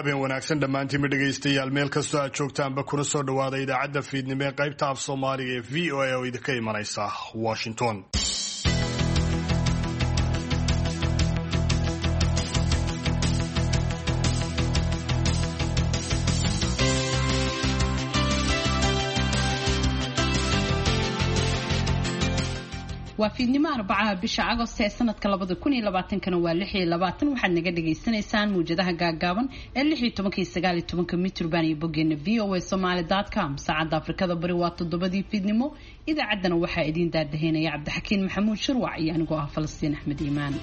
habeen wanaagsan dhammaantiinba dhegaystayaal meel kastoo aad joogtaanba kuna soo dhawaada idaacadda fiidnimo ee qaybta af soomaaliga ee v o a oo idinka imanaysa Washington. waa fiidnimo Arbacaha bisha Agost ee sanadka 2020 waa 26 waxaad naga dhageysanaysaan muujadaha gaagaaban ee 16-19 mitrban iyo bogeena voasomali.com saacada Afrikada bari waa 7 fiidnimo idaacaddana waxaa idin daadaheynaya Cabdixakiin Maxamuud Shirwac iyo anigoo ah Falastiin Axmed Iimaan.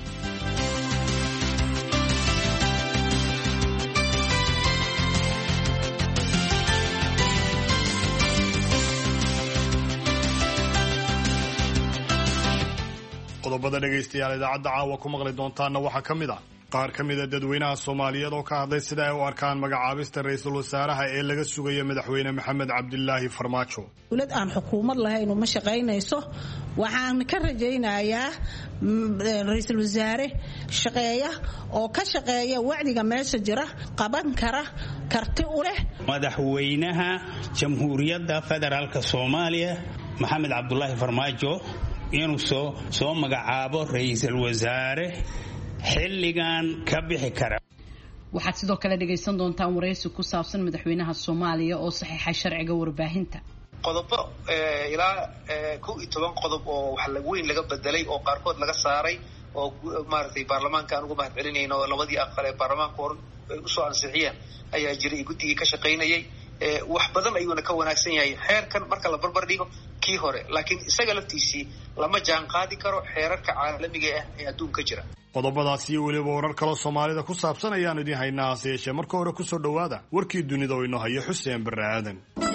qodobada dhagaystayaal idaacadda caawa ku maqli doontaana waxaa ka mid ah qaar ka mid a dadweynaha Soomaaliyeed oo ka hadlay sida ay u arkaan magacaabista ra'iisul wasaaraha ee laga sugayo madaxweyne Maxamed Cabdilaahi Farmaajo. dawlad aan xukuumad lahayn uma shaqaynayso waxaan ka rajaynayaa ra'iisul wasaare shaqeeya oo ka shaqeeya wacdiga meesha jira qaban kara karti u leh madaxweynaha Jamhuuriyadda Federaalka Soomaaliya Maxamed Cabdilaahi Farmaajo inuu soo magacaabo ra'iisul wasaare xilligan ka bixi kara. waxaad sidoo kale dhageysan doontaan wareysi ku saabsan madaxweynaha Soomaaliya oo saxiixay sharciga warbaahinta qodobo ilaa 12 qodob oo wax weyn laga bedelay oo qaarkood laga saaray oo maartay baarlamaanka aan ugu mahadcelinayno labadii aqal ee baarlamaanka hor u soo ansixiyeen ayaa jiray guddiga ka shaqeynayay wax badan ayuuna ka wanaagsan yahay xeerkan marka la barbar dhigo kii hore laakiin isaga laftiisii lama jaan qaadi karo xeerarka caalamiga ah ee adduunka jira. qodobadaas iyo weliba warar kale Soomaalida ku saabsan ayaan idin haynaa hase marka hore ku soo dhawaada warkii dunida oo inoo hayo Xuseen Barre Aadan.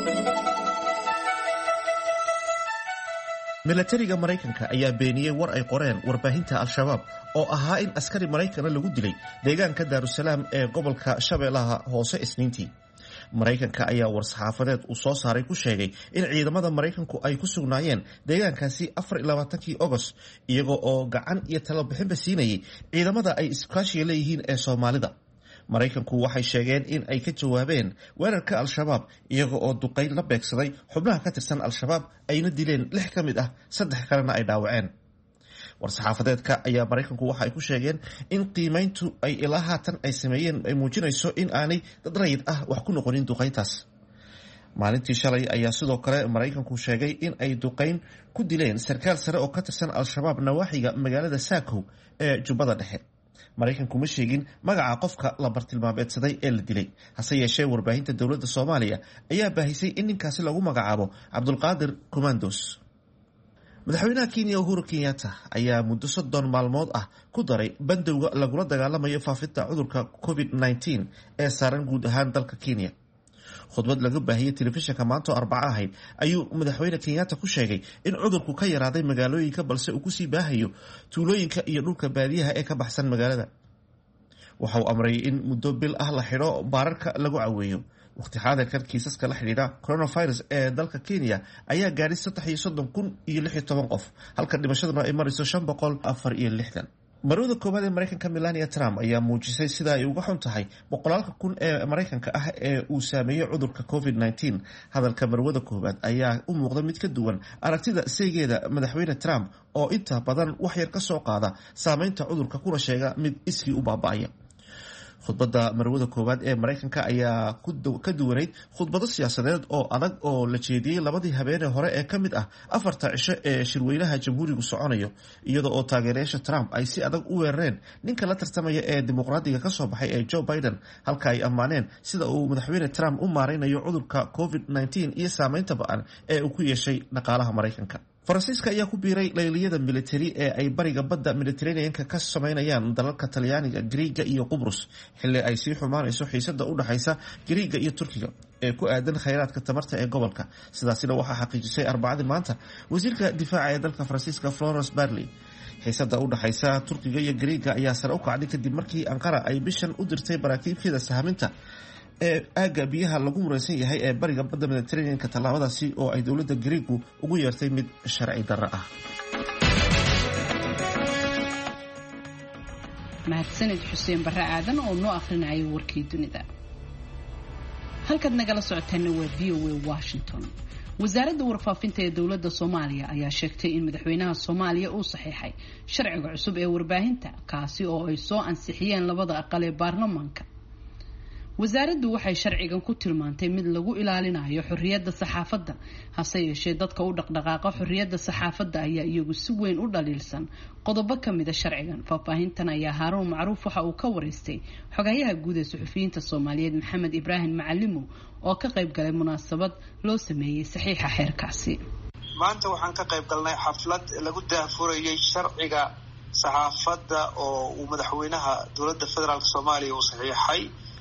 milatariga Mareykanka ayaa beeniyay war ay qoreen warbaahinta Al-Shabaab oo ahaa in askari Mareykan lagu dilay deegaanka Daarusalaam ee gobolka Shabeellaha Hoose Isniintii. Mareykanka ayaa war-saxaafadeed uu soo saaray ku sheegay in ciidamada Mareykanku ay ku sugnaayeen deegaankaasi 24 August iyagoo oo gacan iyo talabixinba siinayay ciidamada ay iskaashiga leeyihiin ee Soomaalida. Mareykanku waxay sheegeen in ay ka jawaabeen weerarka Al-Shabaab iyaga oo duqeyn la beegsaday xubnaha ka tirsan Al-Shabaab ayna dileen 6 ka mid ah 3 kalena ay dhaawaceen. war-saxaafadeedka ayaa Mareykanku waxa ay ku sheegeen in qiimeyntu ay ilaa haatan ay sameeyeen ay muujinayso in aanay dad rayid ah wax ku noqonin duqeyntaas. maalintii shalay ayaa sidoo kale Mareykanku sheegay in ay duqeyn ku dileen sarkaal sare oo ka tirsan Al-Shabaab nawaaxiga magaalada Saakow ee Jubbada Dhexe. Mareykanku ma sheegin magaca qofka la bartilmaameedsaday ee la dilay hase yeeshee warbaahinta dowladda Soomaaliya ayaa baahisay in ninkaasi lagu magacaabo Cabdulqaadir Commandos. madaxweynaha Kenya Uhuru Kenyatta ayaa muddo 30 maalmood ah ku daray bandowga lagula dagaalamayo faafinta cudurka COVID-19 ee saaran guud ahaan dalka Kenya. khudbad laga baahiyay telefishinka maanta Arbaca ahayd ayuu madaxweyne Kenyatta ku sheegay in cudurku ka yaraaday magaalooyinka balse uu ku sii baahayo tuulooyinka iyo dhulka baadiyaha ee ka baxsan magaalada. waxa uu amray in muddo bil ah la xidho baararka lagu caweeyo. waqti xaadirkan kiisaska la xidhiidha coronavirus ee dalka Kenya ayaa gaaray 330,016 qof halka dhimashaduna ay marayso 564. marwada koowaad ee Mareykanka Melania Trump ayaa muujisay sida ay uga xun tahay boqolaalka kun ee Mareykanka ah ee uu saameeyay cudurka COVID-19. hadalka marwada koowaad ayaa u muuqda mid ka duwan aragtida saygeeda madaxweyne Trump oo inta badan wax yar ka soo qaada saameynta cudurka kuna sheega mid iskii u baaba'aya. khudbadda marwada koowaad ee Mareykanka ayaa ka duwanayd khudbado siyaasadeed oo adag oo la jeediyay labadii habeenee hore ee ka mid ah 4 cisho ee shirweynaha jamhuurigu soconayo iyada oo taageerayaasha Trump ay si adag u weerareen ninka la tartamaya ee dimuqraadiga ka soo baxay ee Joe Biden halka ay ammaaneen sida uu madaxweyne Trump u maareynayo cudurka COVID-19 iyo saameynta ba'an ee uu ku yeeshay dhaqaalaha Mareykanka. Faransiiska ayaa ku biiray layliyada militari ee ay bariga badda Mediterranean-ka ka sameynayaan dalalka Talyaaniga, Greega iyo Qubrus xilli ay sii xumaanayso xiisadda u dhaxaysa Greega iyo Turkiga ee ku aadan kheyraadka tamarta ee gobolka. sidaasina waxaa xaqiijisay Arbacadii maanta wasiirka difaaca ee dalka Faransiiska Florence Parly. xiisadda u dhaxaysa Turkiga iyo Greega ayaa sare u kacday kadib markii Ankara ay bishan u dirtay baraakiibkeeda sahaminta ee aaga biyaha lagu muraysan yahay ee bariga badda Mediterranean-ka. tallaabadaasi oo ay dowladda Greegu ugu yeertay mid sharci darro ah. mahadsanid Xuseen Barre Aadan oo noo akhrinayay warkii dunida. halkaad nagala socotaana waa VOA Washington. wasaaradda warfaafinta ee dowladda Soomaaliya ayaa sheegtay in madaxweynaha Soomaaliya uu saxiixay sharciga cusub ee warbaahinta kaasi oo ay soo ansixiyeen labada aqal ee baarlamaanka. wasaaraddu waxay sharcigan ku tilmaantay mid lagu ilaalinayo xorriyadda saxaafadda hase yeeshee dadka u dhaqdhaqaaqa xorriyadda saxaafadda ayaa iyagu si weyn u dhaliilsan qodobo ka mid ah sharcigan. faahfaahintan ayaa Haaruun Macruuf waxa uu ka wareystay xogayaha guud ee suxufiyiinta Soomaaliyeed Maxamed Ibraahim Macalimo oo ka qayb galay munaasabad loo sameeyay saxiixa xeerkaasi. maanta waxaan ka qayb galnay xaflad lagu daahfurayay sharciga saxaafadda oo uu madaxweynaha dowladda federaalka Soomaaliya uu saxiixay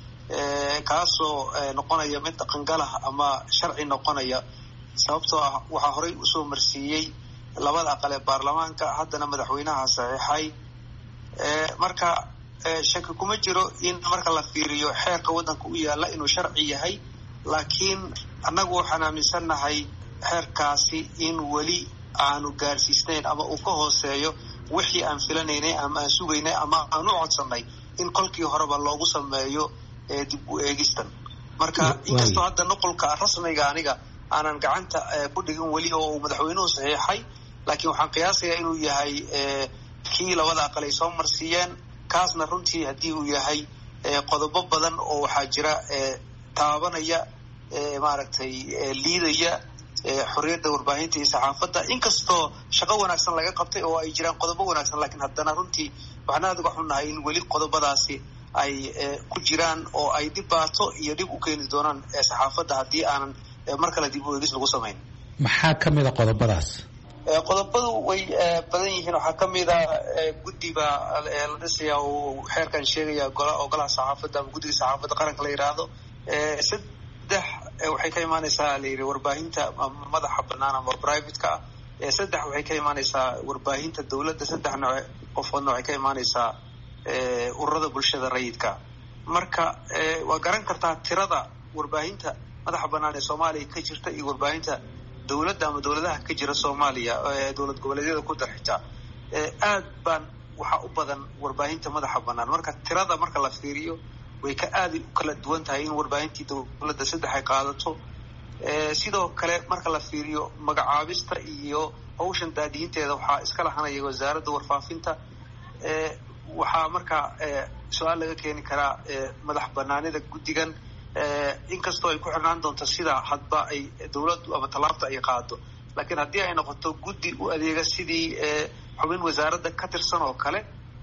kaasoo noqonaya mid dhaqangalah ama sharci noqonaya sababtoo ah waxaa horey usoo marsiiyey labada aqal ee baarlamaanka haddana madaxweynaha saxiixay. marka shaki kuma jiro in marka la fiiriyo xeerka waddanka u yaalla inuu sharci yahay, laakiin annagu waxaan aaminsannahay xeerkaasi in weli aanu gaarsiisnayn ama uu ka hooseeyo wixii aan filanaynay ama aan sugaynay ama aan u codsannay in kolkii horeba loogu sameeyo dib u eegistan. marka inkastoo hadda nuqulka rasmiga aniga aanan gacanta ku dhigin weli oo uu madaxweynuhu saxiixay, laakiin waxaan qiyaasayaa inuu yahay kii labada aqal ay soo marsiiyeen. kaasna runtii haddii uu yahay qodobo badan oo waxaa jira taabanaya maaragtay liidaya xorriyadda warbaahinta iyo saxaafadda, inkastoo shaqo wanaagsan laga qabtay oo ay jiraan qodobo wanaagsan, laakiin haddana runtii waxaan aad uga xunnahay in weli qodobadaasi ay ku jiraan oo ay dhibaato iyo dhib u keeni doonaan saxaafadda haddii aanan mar kale dib u eegis lagu samayn. maxaa ka mid a qodobadaas? qodobadu way badan yihiin. waxaa ka mid a guddiga la dhisaya oo xeerkan sheegaya golaha saxaafadda ama guddiga saxaafadda qaranka la yidhaahdo. saddex waxay ka imaanaysaa la yidhi warbaahinta madaxa bannaan ama private-ka ah. saddex waxay ka imaanaysaa warbaahinta dowladda. saddex nooc qofoodna waxay ka imaanaysaa ururada bulshada rayidka. marka waa garan kartaa tirada warbaahinta madaxa bannaan ee Soomaaliya ka jirta iyo warbaahinta dowladda ama dowladaha ka jira Soomaaliya dowlad goboleedyada ku darxitaa aad baan waxa u badan warbaahinta madaxa bannaan. marka tirada marka la fiiriyo way ka aad u kala duwan tahay in warbaahintii dowladda saddex ay qaadato. sidoo kale marka la fiiriyo magacaabista iyo hawshan daadiinteeda waxaa iska lahanaya wasaaradda warfaafinta. waxaa markaa su-aal laga keeni karaa madax banaanida guddigan, inkastoo ay ku xirnaan doonto sida hadba ay dowladdu ama tallaabta ay qaado. laakiin haddii ay noqoto guddi u adeega sidii xubin wasaaradda ka tirsan oo kale,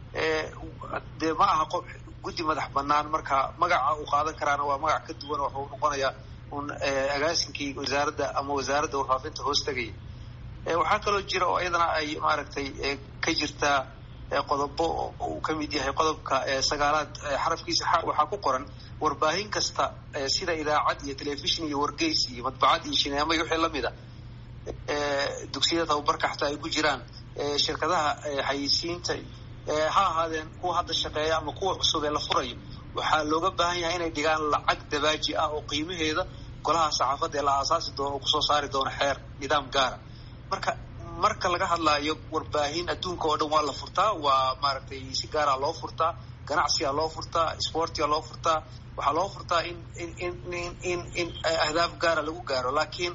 dee ma aha guddi madax bannaan. marka magaca uu qaadan karaana waa magac ka duwan, wuxuu noqonayaa un agaasinkii wasaaradda ama wasaaradda warfaafinta hoos tegaya. waxaa kaloo jira oo iyadana ay maaragtay ka jirtaa qodobo uu ka mid yahay qodobka 9aad xarafkiisa waxaa ku qoran warbaahin kasta sida idaacad iyo telefishin iyo wargeys iyo madbacad iyo shineemo iyo wixii lamid a dugsiyada tababarka xataa ay ku jiraan shirkadaha xayeysiinta ha ahaadeen kuwa hadda shaqeeya ama kuwa cusub ee la furayo, waxaa looga baahan yahay inay dhigaan lacag dabaaji ah oo qiimaheeda golaha saxaafadda ee la aasaasi doono oo kusoo saari doono xeer nidaam gaara. marka laga hadlaayo warbaahin adduunka oo dhan waa la furtaa, waa maaragtay si gaara loo furtaa, ganacsiga loo furtaa, sportiga loo furtaa, waxaa loo furtaa in ahdaaf gaara lagu gaaro. laakiin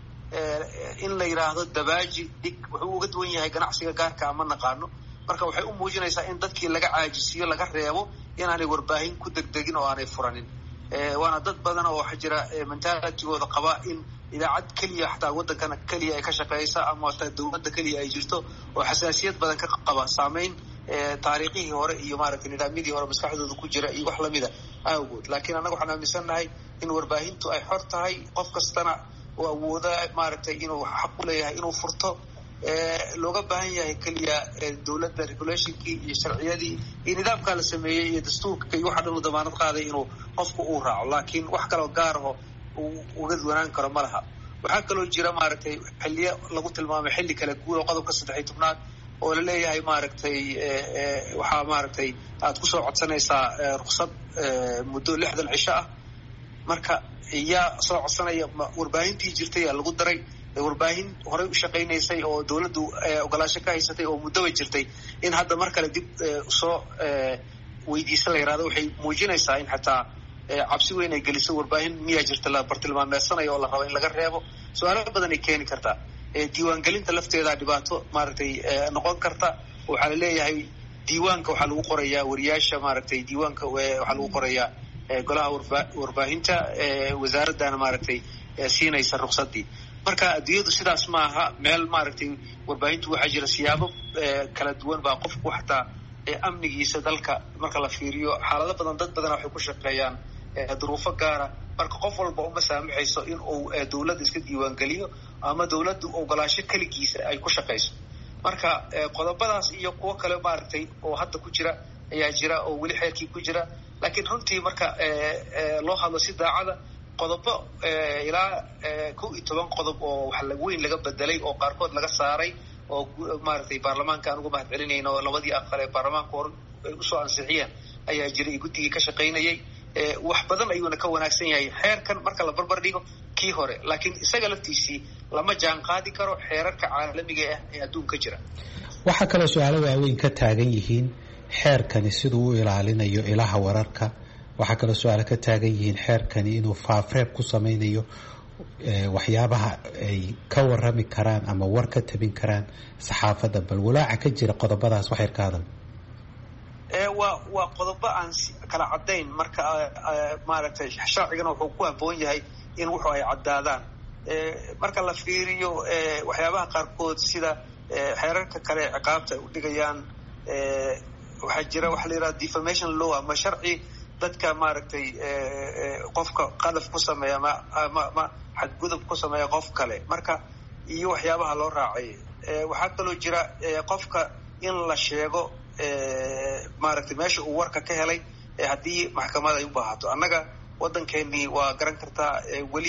in la yidhaahdo dabaaji dhig wuxuu uga duwan yahay ganacsiga gaarka ama naqaano. marka waxay u muujinaysaa in dadkii laga caajisiyo, laga reebo inaanay warbaahin ku degdegin oo aanay furanin. waana dad badan oo waxaa jira mentalitigooda qaba in idaacad keliya xataa waddankana keliya ay ka shaqeysa ama hataa dowladda keliya ay jirto, oo xasaasiyad badan ka qaba saameyn taariikhihii hore iyo maaragtay nidaamyadii hore maskaxdooda ku jira iyo wax lamida awgood. laakiin annaga waxaan aaminsannahay in warbaahintu ay xor tahay, qof kastana oo awooda maaragtay inuu xaq u leeyahay inuu furto. looga baahan yahay keliya dowladda regulationkii iyo sharciyadii iyo nidaamkaa la sameeyey iyo dastuurka iyo waxa dhan uu damaanad qaaday inuu qofku uu raaco, laakiin wax kaloo gaaraho uga duwanaan karo ma laha. waxaa kaloo jira maaragtay xilliyo lagu tilmaamay xilli kala guud oo qodobka 13aad oo la leeyahay maaragtay waxaa maaragtay aad kusoo codsanaysaa ruqsad muddo 60 cisho ah. marka yaa soo codsanaya warbaahintii jirtay yaa lagu daray warbaahin horey u shaqaynaysay oo dowladdu ogolaasho ka haysatay oo muddoba jirtay in hadda mar kale dib soo weydiisa la yidhahdo waxay muujinaysaa in xataa cabsi weyn ay geliso warbaahin miyaa jirta la bartilmaameedsanayo oo la rabo in laga reebo su-aalo badan ay keeni kartaa diiwaangelinta lafteeda dhibaato maaragtay noqon karta waxaa la leeyahay diiwaanka waxaa lagu qorayaa wariyaasha maaragtay diiwaanka waxaa lagu qorayaa golaha warbaahinta wasaaradana maaragtay siinaysa ruqsadii marka adduunyadu sidaas maaha meel maaragtay warbaahintu waxaa jira siyaabo kala duwan baa qofku xataa amnigiisa dalka marka la fiiriyo xaalado badan dad badana waxay ku shaqeeyaan duruufo gaara marka qof walba uma saamaxayso in uu dawladda iska diiwaangeliyo ama dawladdu ogolaasho keligiisa ay ku shaqayso marka qodobadaas iyo kuwo kale maaragtay oo hadda ku jira ayaa jira oo weli xeerkii ku jira laakiin runtii marka loo hadlo si daacada qodobo ilaa 11 qodob oo wax weyn laga bedelay oo qaarkood laga saaray oo maaragtay baarlamaanka aan ugu mahad celinayno oo labadii aqal ee baarlamaanka hore ay usoo ansixiyeen ayaa jiray guddigii ka shaqaynayay wax badan ayuuna ka wanaagsan yahay xeerkan marka la barbar dhigo kii hore laakiin isaga laftiisii lama jaan qaadi karo xeerarka caalamiga ah ee adduunka jira waxaa kaloo su-aalo waaweyn ka taagan yihiin xeerkani siduu u ilaalinayo ilaha wararka waxaa kaloo su-aalo ka taagan yihiin xeerkani inuu faafreeb ku samaynayo waxyaabaha ay ka warami karaan ama war ka tabin karaan saxaafadda bal walaaca ka jira qodobadaas wax yar ka hadal waa qodobo aan kala caddayn marka maaragtay sharcigana wuxuu ku habboon yahay in wuxuu ay caddaadaan marka la fiiriyo waxyaabaha qaarkood sida xeerarka kale ciqaabta ay u dhigayaan waxaa jira waxa la yidhaha defamation law ama sharci dadka maaragtay qofka qadaf ku sameeya ma xadgudub ku sameeya qof kale marka iyo waxyaabaha loo raacay waxaa kaloo jira qofka in la sheego maaragtay meesha uu warka ka helay haddii maxkamad ay u baahato annaga waddankeenii waa garan kartaa weli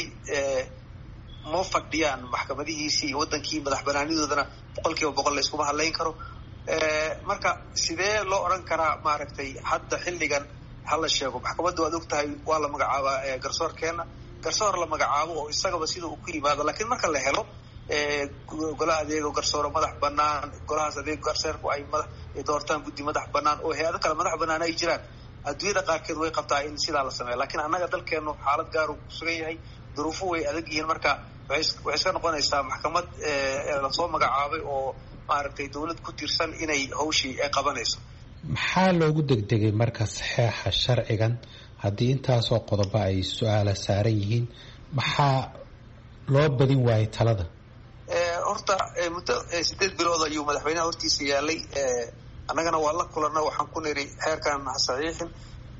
ma fadhiyaan maxkamadihiisii waddankii madax banaanidoodana 100% layskuma hadlayn karo marka sidee loo odhan karaa maaragtay hadda xilligan hala sheego maxkamadda waad og tahay waa la magacaabaa garsoorkeena garsoor la magacaabo oo isagaba sida uu ku yimaado laakiin marka la helo golaha adeego garsooro madax banaan golahaas adeego garsoorku ay doortaan guddi madax banaan oo hay-ado kale madax banaan ay jiraan adduunyada qaarkeed way qabtaa in sidaa la sameeyo laakiin annaga dalkeenu xaalad gaar uu ku sugan yahay duruufo way adag yihiin marka waxay iska noqonaysaa maxkamad lasoo magacaabay oo maaragtay dawlad ku tirsan inay hawshii ay qabanayso maxaa loogu degdegay marka saxeexa sharcigan haddii intaasoo qodobo ay su-aala saaran yihiin maxaa loo badin waayay talada horta muddo 8 bilood ayuu madaxweynaha hortiisa yaalay annagana waa la kulanna waxaan ku niri xeerkan ha saxiixin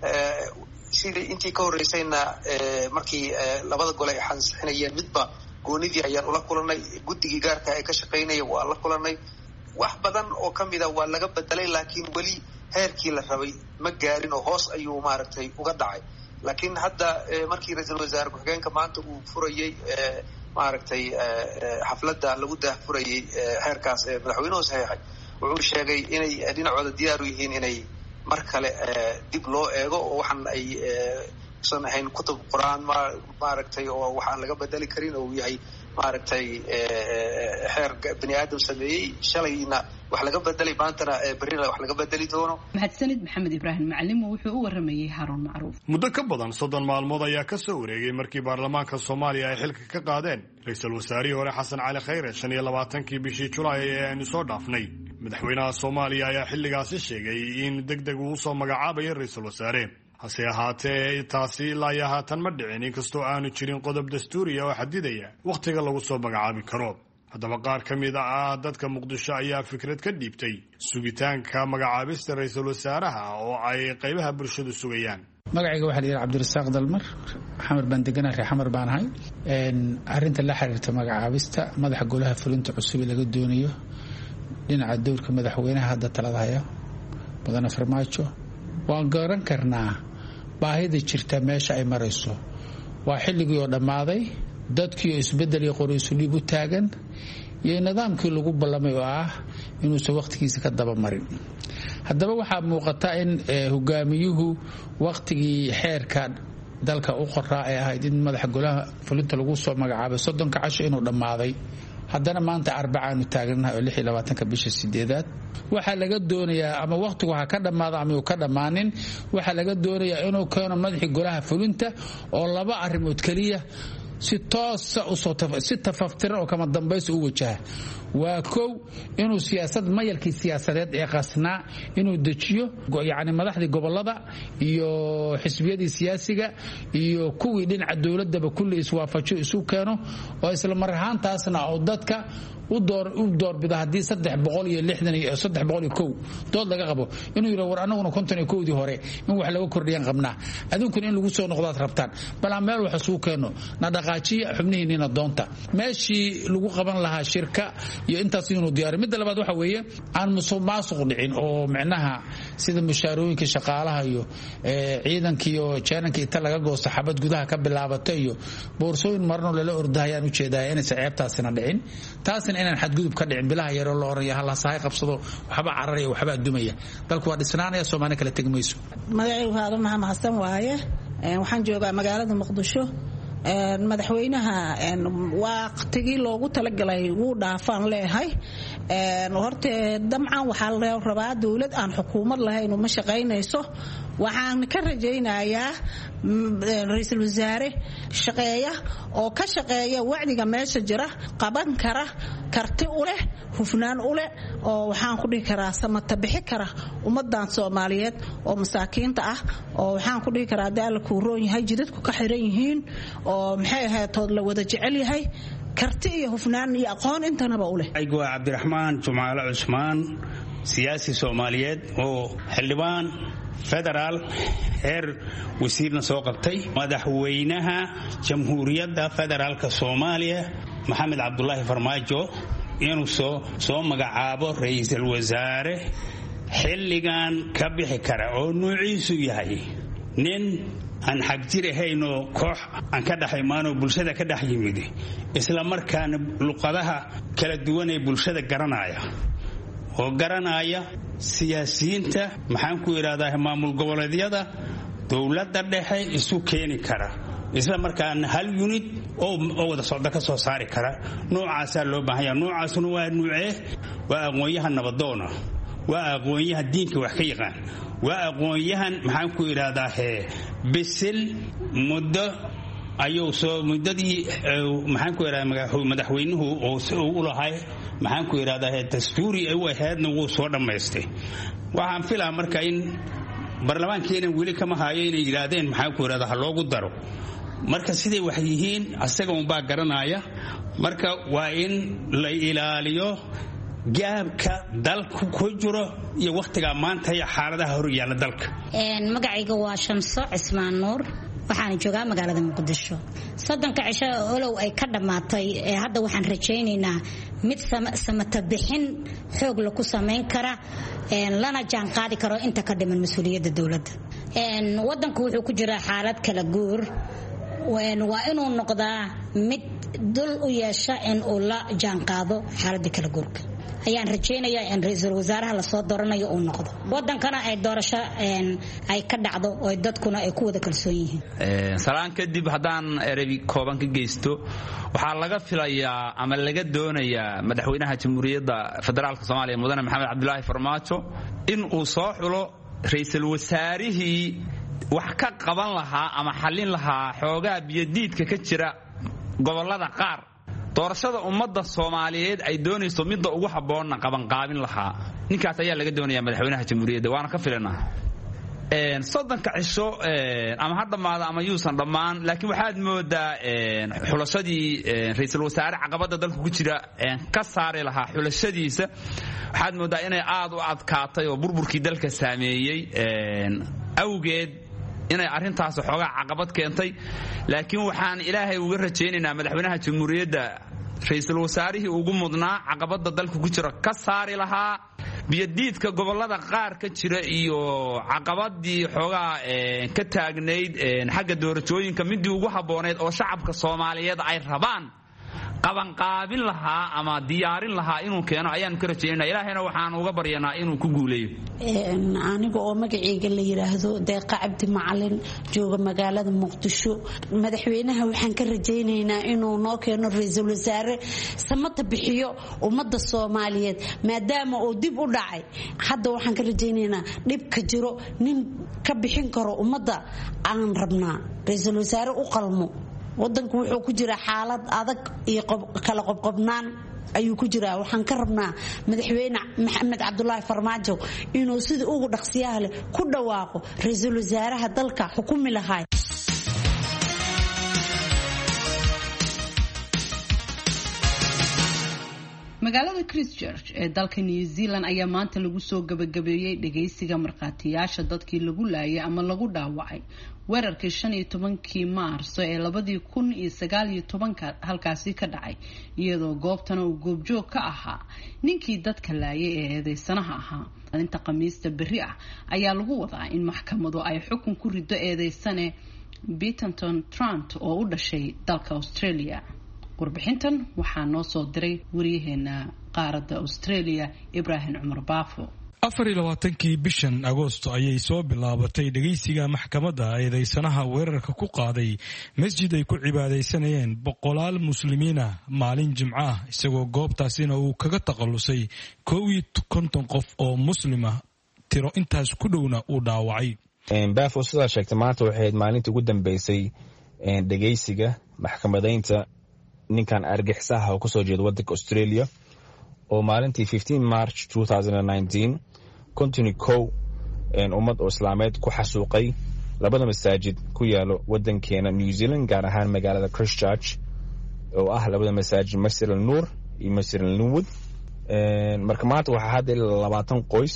sidii intii ka horreysayna markii labada gole ay ansixinayeen midba goonidii ayaan ula kulannay guddigii gaarka ay ka shaqaynaya waa la kulannay wax badan oo ka mida waa laga bedelay laakiin weli heerkii la rabay ma gaarin oo hoos ayuu maaragtay uga dhacay laakiin hadda markii ra-iisul wasaare ku-xigeenka maanta uu furayey maaragtay xafladda lagu daahfurayey xeerkaas madaxweynuhu saxiixay wuxuu sheegay inay dhinacooda diyaar u yihiin inay mar kale dib loo eego oo waxaan ay usan ahayn kutub qur-aan maaragtay oo waxaan laga bedeli karin oo yahay maaragtay xeer bani aadam sameeyey shalayna wax laga bedelay maantana berrina wax laga bedeli doono mahadsanid maxamed ibraahim macalimo wuxuu u waramayey Haroon Macruuf muddo ka badan 30 maalmood ayaa ka soo wareegay markii baarlamaanka Soomaaliya ay xilka ka qaadeen ra'iisul wasaarihii hore Xasan Cali Khayre 25kii bishii Julaay ee aynu soo dhaafnay madaxweynaha Soomaaliya ayaa xilligaasi sheegay in degdeg uu soo magacaabayo ra'iisul wasaare hase ahaatee taasi ilaa iyo haatan ma dhicin inkastoo aanu jirin qodob dastuuri oo xadidaya wakhtiga lagu soo magacaabi karo haddaba qaar ka mid ah dadka Muqdisho ayaa fikrad ka dhiibtay sugitaanka magacaabista ra'iisul wasaaraha oo ay qaybaha bulshadu sugayaan magacayga waxaa la yidhaha cabdirasaaq dalmar xamar baan deganaa reer xamar baan ahay arrinta la xiriirta magacaabista madaxa golaha fulinta cusub ee laga doonayo dhinaca dowrka madaxweynaha hadda talada haya mudane Farmaajo waan garan karnaa baahida jirta meesha ay marayso waa xilligii oo dhammaaday dadkii oo isbedel iyo qorayso dhib u taagan iyo nidaamkii lagu ballamay oo ah inuusan waqtigiisa ka daba marin haddaba waxaa muuqata in hogaamiyuhu waqtigii xeerka dalka u qoraa ee ahayd in madaxa golaha fulinta lagu soo magacaabay 30 casho inuu dhammaaday haddana maanta arbacaanu taaganahay oo 26 bisha 8aad waxaa laga doonayaa ama waqtigu ha ka dhammaado ama uu ka dhammaanin waxaa laga doonayaa inuu keeno madaxii golaha fulinta oo laba arrimood kaliya si toosa si tafaftiran oo kama dambaysa u wajaha waa kow inuu mayalkii siyaasadeed ee qasnaa inuu dejiyo yani madaxdii gobolada iyo xisbiyadii siyaasiga iyo kuwii dhinaca dowladaba kulli iswaafajo isu keeno oo isla mar ahaantaasna oo dadka u doorbida haddii 361 dood laga qabo inuu yidha war annaguna 51dii hore in wax laga kordhiyan qabnaa adunkuna in lagu soo noqdaad rabtaan balaa meel wax isuu keeno na dhaqaajiya xubnihiinina doonta meeshii lagu qaban lahaa shirka iyo intaas inuu diyaariyo midda labaad waxa weeye aan musuqmaasuq dhicin oo micnaha sida mushaarooyinka shaqaalaha iyo ciidankii iyo jeenankii inta laga goosto xabad gudaha ka bilaabata iyo boorsooyin marno lala ordahayaan u jeedaa inaysan ceebtaasina dhicin taasina inaan xadgudub ka dhicin bilaha yaroo la oranayo hal sahay qabsado waxba cararaya waxba dumaya dalku waa dhisnaanaya Soomaaliya kala tagmayso magacaygu Haado Maxamed Xasan waaye waxaan joogaa magaalada Muqdisho madaxweynaha waqtigii loogu talagalay wuu dhaafaan leeyahay horta damcan waxaa la rabaa dawlad aan xukuumad lahayn uma shaqaynayso waxaan ka rajaynayaa ra'iisul wasaare shaqeeya oo ka shaqeeya wacdiga meesha jira qaban kara karti u leh hufnaan u leh oo waxaan ku dhihi karaa samata bixi kara ummadan Soomaaliyeed oo masaakiinta ah oo waxaan ku dhihi karaa daalku roon yahay jidadku ka xiran yihiin oo maxay ahayd la wada jecel yahay karti iyo hufnaan iyo aqoon intanaba u leh aygu Cabdiraxmaan Jumaale Cusmaan siyaasi Soomaaliyeed oo xildhibaan federaal heer wasiirna soo qabtay madaxweynaha jamhuuriyadda federaalka Soomaaliya Maxamed Cabdullaahi Farmaajo inuu soo magacaabo ra'iisul wasaare xilligan ka bixi kara oo nuuciisu yahay nin aan xaq jir ahayn oo koox aan ka dhaxaymaano bulshada ka dhax yimid isla markaana luqadaha kala duwan ee bulshada garanaya oo garanaya siyaasiyiinta maxaan ku iraahdaa maamul goboleedyada dawladda dhexe isu keeni kara isla markaana hal unit oo wada socda ka soo saari kara noocaasa loo baahan yahay noocaasuna waa nuucee waa aqoonyahan nabadoona waa aqoonyahan diinka wax ka yaqaan waa aqoonyahan maxaan ku iraahdaa bisil muddo ayuu soo muddadii maxaan ku iraahdaa madaxweynuhu oo u lahay maxaan ku iraahdaa dastuuri ay wahaadna wuu soo dhameystay waxaan filaa marka in baarlamaankeena wili kama haayo inay yiraahdeen maxaan ku iraahdaa loogu daro marka siday wax yihiin asaga un baa garanaya marka waa in la ilaaliyo gaabka dalku ku jiro iyo waqtiga maanta iyo xaaladaha hor yaala dalka magacayga waa Shamso Cismaan Nuur waxaan joogaa magaalada Muqdisho 3 cisho olow ay ka dhamaatay hadda waxaan rajaynaynaa mid samata bixin xoog la ku sameyn kara lana jaan qaadi karo inta ka dhiman mas'uuliyadda dawladda wadanku wuxuu ku jiraa xaalad kala guur waa inuu noqdaa mid dul u yeesha in uu la jaan qaado xaaladda kala guurka ayaan rajaynayaa in ra'iisul wasaaraha la soo dooranayo uu noqdo wadankana ay doorasho ay ka dhacdo oo dadkuna ay ku wada kalsoon yihiin salaan kadib hadaan erabi kooban ka geysto waxaa laga filayaa ama laga doonayaa madaxweynaha jamhuuriyadda federaalka Soomaaliya mudane Maxamed Cabdullaahi Farmaajo in uu soo xulo ra'iisul wasaarihii wax ka qaban lahaa ama xallin lahaa xoogaa biyadiidka ka jira gobolada qaar doorashada ummadda Soomaaliyeed ay doonayso midda ugu habboon qaban lahaa ninkaas ayaa laga doonayaa madaxweynaha jamhuuriyadda waana ka filanaa 3 cisho ama ha dhamaado ama yuusan dhamaan laakiin waxaad moodaa xulashadii ra'iisul wasaare caqabada dalka ku jira ka saari lahaa xulashadiisa waxaad moodaa inay aad u adkaatay oo burburkii dalka saameeyay awgeed inay arintaas xoogaa caqabad keentay laakiin waxaan ilaahay uga rajaynaynaa madaxweynaha jamhuuriyadda ra'iisul wasaarihii ugu mudnaa caqabada dalka ku jira ka saari lahaa biyadiidka gobolada qaar ka jira iyo caqabadii xoogaa ka taagnayd xagga doorashooyinka midii ugu habbooneed oo shacabka Soomaaliyeed ay rabaan qabanqaabin lahaa ama diyaarin lahaa inuu keeno ayaan ka rajaynaa ilaahayna waxaan uga baryanaa inuu ku guuleeyo aniga oo magacayga la yiraahdo Deeqa Cabdi Macalin jooga magaalada Muqdisho madaxweynaha waxaan ka rajaynaynaa inuu noo keeno ra'iisul wasaare samata bixiyo ummadda Soomaaliyeed maadaama uu dib u dhacay hadda waxaan ka rajaynaynaa dhib ka jiro nin ka bixin karo ummadda aan rabnaa ra'iisul wasaare u qalmo wadanku wuxuu ku jira xaalad adag iyo kala qobqobnaan ayuu ku jiraa waxaan ka rabnaa madaxweyne Maxamed Cabdullaahi Farmaajo inuu sida ugu dhaqsiyaha leh ku dhawaaqo ra'iisul wasaaraha dalka xukumi lahaa magaalada Christchurch ee dalka New Zealand ayaa maanta lagu soo gabagabeeyay dhageysiga marqaatiyaasha dadkii lagu laayay ama lagu dhaawacay weerarkii 15kii Maarso ee 2019 halkaasi ka dhacay iyadoo goobtana uu goobjoog ka ahaa ninkii dadka laayay ee eedeysanaha ahaa inta Khamiista berri ah ayaa lagu wadaa in maxkamadu ay xukun ku rido eedeysane Bitterton Trant oo u dhashay dalka Australia warbixintan waxaa noo soo diray wariyaheena qaaradda Australia Ibrahim Cumar Baafo 24kii bishan Agoosto ayay soo bilaabatay dhageysiga maxkamadda eedeysanaha weerarka ku qaaday masjid ay ku cibaadeysanayeen boqolaal muslimiina maalin Jimcaha isagoo goobtaasina uu kaga taqalusay 51 qof oo muslima tiro intaas ku dhowna uu dhaawacay Baafo sida sheegtay maanta waxay maalintii ugu dambeysay dhageysiga maxkamadaynta ninkan argixisaaha oo kusoo jeeda wadanka Australia oo maalintii 15 March 2019 kontinikow ummad oo islaameed ku xasuuqay labada masaajid ku yaalo wadankeena New Zealand gaar ahaan magaalada Christchurch oo ah labada masaajid Masjid al-Nur iyo Masjid al-Linwood marka maanta waxaa hadda 20 qoys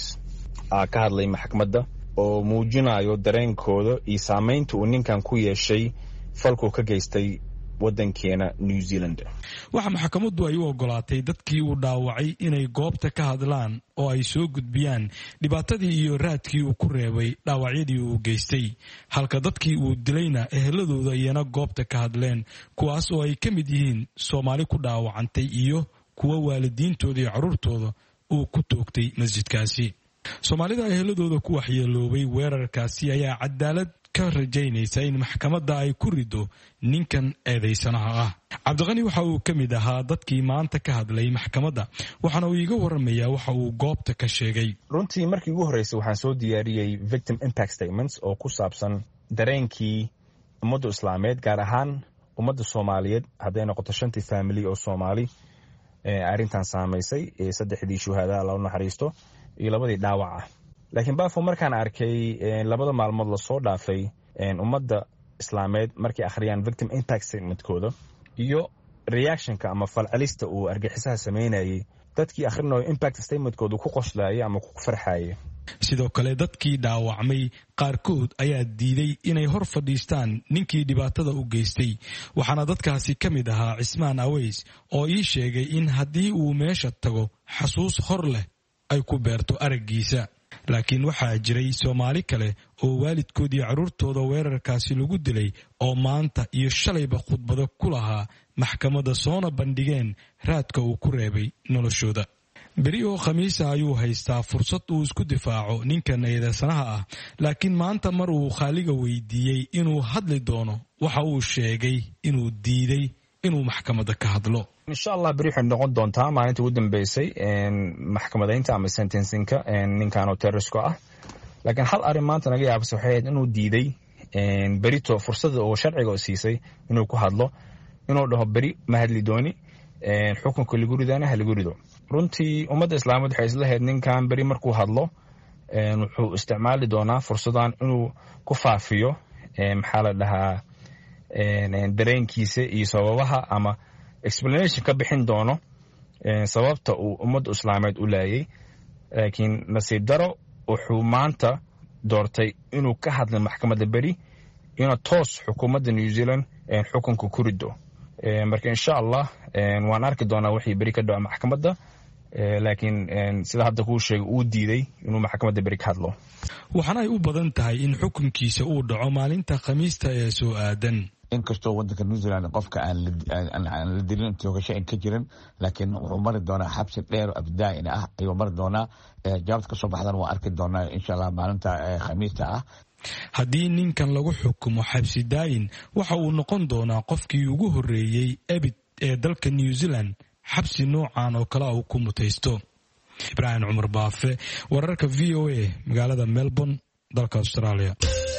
ka hadlay maxkamadda oo muujinayo dareenkooda iyo saameynta uu ninkan ku yeeshay falku ka geystay wadankeena New Zealand waxa maxkamaddu ay u ogolaatay dadkii uu dhaawacay inay goobta ka hadlaan oo ay soo gudbiyaan dhibaatadii iyo raadkii uu ku reebay dhaawacyadii uu geystay halka dadkii uu dilayna eheladooda iyana goobta ka hadleen kuwaas oo ay ka mid yihiin Soomaali ku dhaawacantay iyo kuwa waalidiintooda iyo carruurtooda uu ku toogtay masjidkaasi Soomaalida eheladooda ku waxyeeloobay weerarkaasi ayaa cadaalad ka rajaynaysa in maxkamadda ay ku rido ninkan eedeysanaha ah Cabdiqani waxa uu ka mid ahaa dadkii maanta ka hadlay maxkamadda waxaana uu iga waramayaa waxa uu goobta ka sheegay runtii markii ugu horeysay waxaan soo diyaariyay victim impact statements oo ku saabsan dareenkii ummadda islaameed gaar ahaan ummadda Soomaaliyeed hadday noqoto 5 family oo Soomaali arrintan saameysay saddexdii shuhada Allah u naxariisto iyo labadii dhaawac laakiin Baafo markaan arkay labada maalmood la soo dhaafay ummadda islaameed markii akhriyaan victim impact statementkooda iyo reactionka ama falcelista uu argaxisaha sameynayay dadkii akhrinayo impact statementkooda ku qoslayay ama ku farxayay sidoo kale dadkii dhaawacmay qaarkood ayaa diiday inay hor fadhiistaan ninkii dhibaatada u geystay waxaana dadkaasi ka mid ahaa Cismaan Aweys oo ii sheegay in haddii uu meesha tago xasuus hor leh ay ku beerto araggiisa laakiin waxaa jiray Soomaali kale oo waalidkood iyo carruurtooda weerarkaasi lagu dilay oo maanta iyo shalayba khudbado ku lahaa maxkamadda soona bandhigeen raadka uu ku reebay noloshooda beri oo Khamiisa ayuu haystaa fursad uu isku difaaco ninkan eedeysanaha ah laakiin maanta mar uu khaaliga weydiiyey inuu hadli doono waxa uu sheegay inuu diiday inuu maxkamadda ka hadlo insha Allah bari waxay noqon doontaa maalintii ugu dambeysay maxkamadaynta ama sentencingka ninkan oo terrorist ah laakiin hal arrin maanta naga yaabsay waxay inuu diiday berito fursada oo sharciga siisay inuu ku hadlo inuu dhaho bari ma hadli dooni xukunka lagu ridana hal lagu rido runtii ummadda islaamiyad waxay isla heed ninkan bari markuu hadlo wuxuu isticmaali doonaa fursadan inuu ku faafiyo maxaa la dhahaa dareenkiisa iyo sababaha ama explanation ka bixin doono sababta uu ummadda islaameed u laayay laakiin nasiib daro wuxuu maanta doortay inuu ka hadlo maxkamadda beri inuu toos xukuumadda New Zealand xukunka ku rido marka insha Allah waan arki doonaa wixii beri ka dhaco maxkamadda laakiin sida hadda kuu sheegay uu diiday inuu maxkamadda beri ka hadlo waxaana ay u badan tahay in xukunkiisa uu dhaco maalinta Khamiista ee soo aadan inkastoo wadanka New Zealand qofka aan la dilin toogasho in ka jirin laakiin wuxuu mari doonaa xabsi dheer abdaa'in ah ayuu mari doonaa jawaabta ka soo baxdan waa arki doonaa insha Allah maalinta Khamiista ah. haddii ninkan lagu xukumo xabsi daayin waxa uu noqon doonaa qofkii ugu horeeyay abid ee dalka New Zealand xabsi noocan oo kale uu ku mutaysto. Ibrahim Umar Baafe, wararka VOA, magaalada Melbourne, dalka Australia.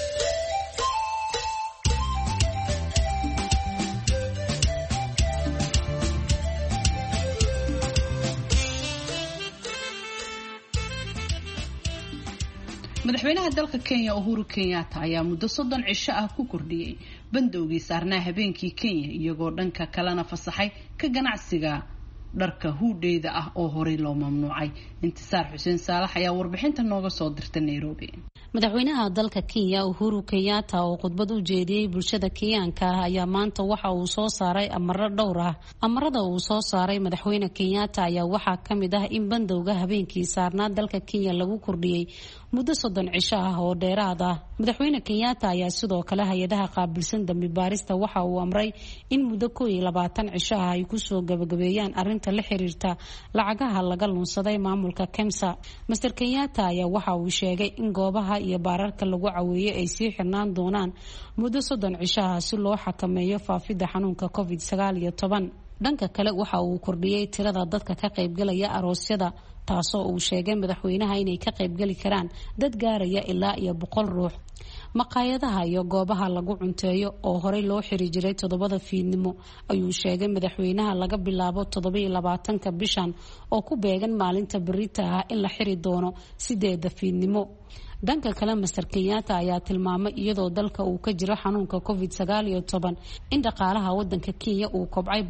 madaxweynaha dalka Kenya Uhuru Kenyatta ayaa muddo 30 cisho ah ku kordhiyay bandowgii saarnaa habeenkii Kenya iyagoo dhanka kalena fasaxay ka ganacsiga dharka huudheeda ah oo horey loo mamnuucay. Intisaar Xuseen Saalax ayaa warbixinta nooga soo dirtay Nairobi. madaxweynaha dalka Kenya Uhuru Kenyatta oo khudbad u jeediyay bulshada Kenyaanka ayaa maanta waxa uu soo saaray amaro dhowr ah. Amarada uu soo saaray madaxweyne Kenyatta ayaa waxa kamid ah in bandowga habeenkii saarnaa dalka Kenya lagu kordhiyay muddo 30 cisho ah oo dheeraad ah. madaxweyne Kenyatta ayaa sidoo kale hay'adaha qaabilsan dambi baarista waxa uu amray in muddo 20 cisho ah ay ku soo gabagabeeyaan arrinta la xiriirta lacagaha laga lunsaday maamulka KEMSA. Mr. Kenyatta ayaa waxa uu sheegay in goobaha iyo baararka lagu caweeyay ay sii xirnaan doonaan muddo 30 cisho ah si loo xakameeyo faafidda xanuunka COVID-19. dhanka kale waxa uu kordhiyay tirada dadka ka qaybgalaya aroosyada taasoo uu sheegay madaxweynaha inay ka qaybgali karaan dad gaaraya ilaa 100 ruux. maqaayadaha iyo goobaha lagu cunteeyo oo horey loo xiri jiray 7 fiidnimo ayuu sheegay madaxweynaha laga bilaabo 27 bishan oo ku beegan maalinta berita ah in la xiri doono 8 fiidnimo. dhanka kale Mr. Kenyatta ayaa tilmaamay iyadoo dalka uu ka jiro xanuunka COVID-19 in dhaqaalaha wadanka Kenya uu kobcay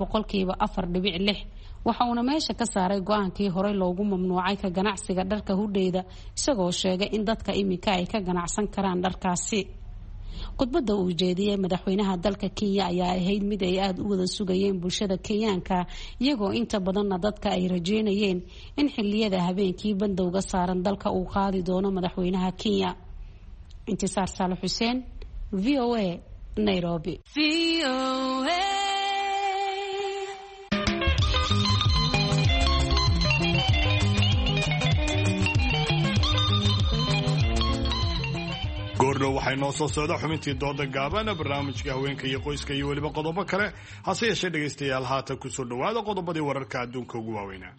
4.6%. waxa uuna meesha ka saaray go'aankii horey loogu mamnuucay ka ganacsiga dharka hudheeda isagoo sheegay in dadka imika ay ka ganacsan karaan dharkaasi. khudbadda uu jeediyay madaxweynaha dalka Kenya ayaa ahayd mid ay aad u wada sugayeen bulshada Kenyaanka iyagoo inta badanna dadka ay rajeynayeen in xilliyada habeenkii bandowga saaran dalka uu qaadi doono madaxweynaha Kenya. Intisaar Saalax Xuseen, VOA, Nairobi. goordhow waxay noo soo socda xubintii dooda gaaban barnaamijka haweenka iyo qoyska iyo weliba qodobo kale hase yeeshee dhegaystayaal haatan kusoo dhawaada qodobadii wararka adduunka ugu waaweynaa.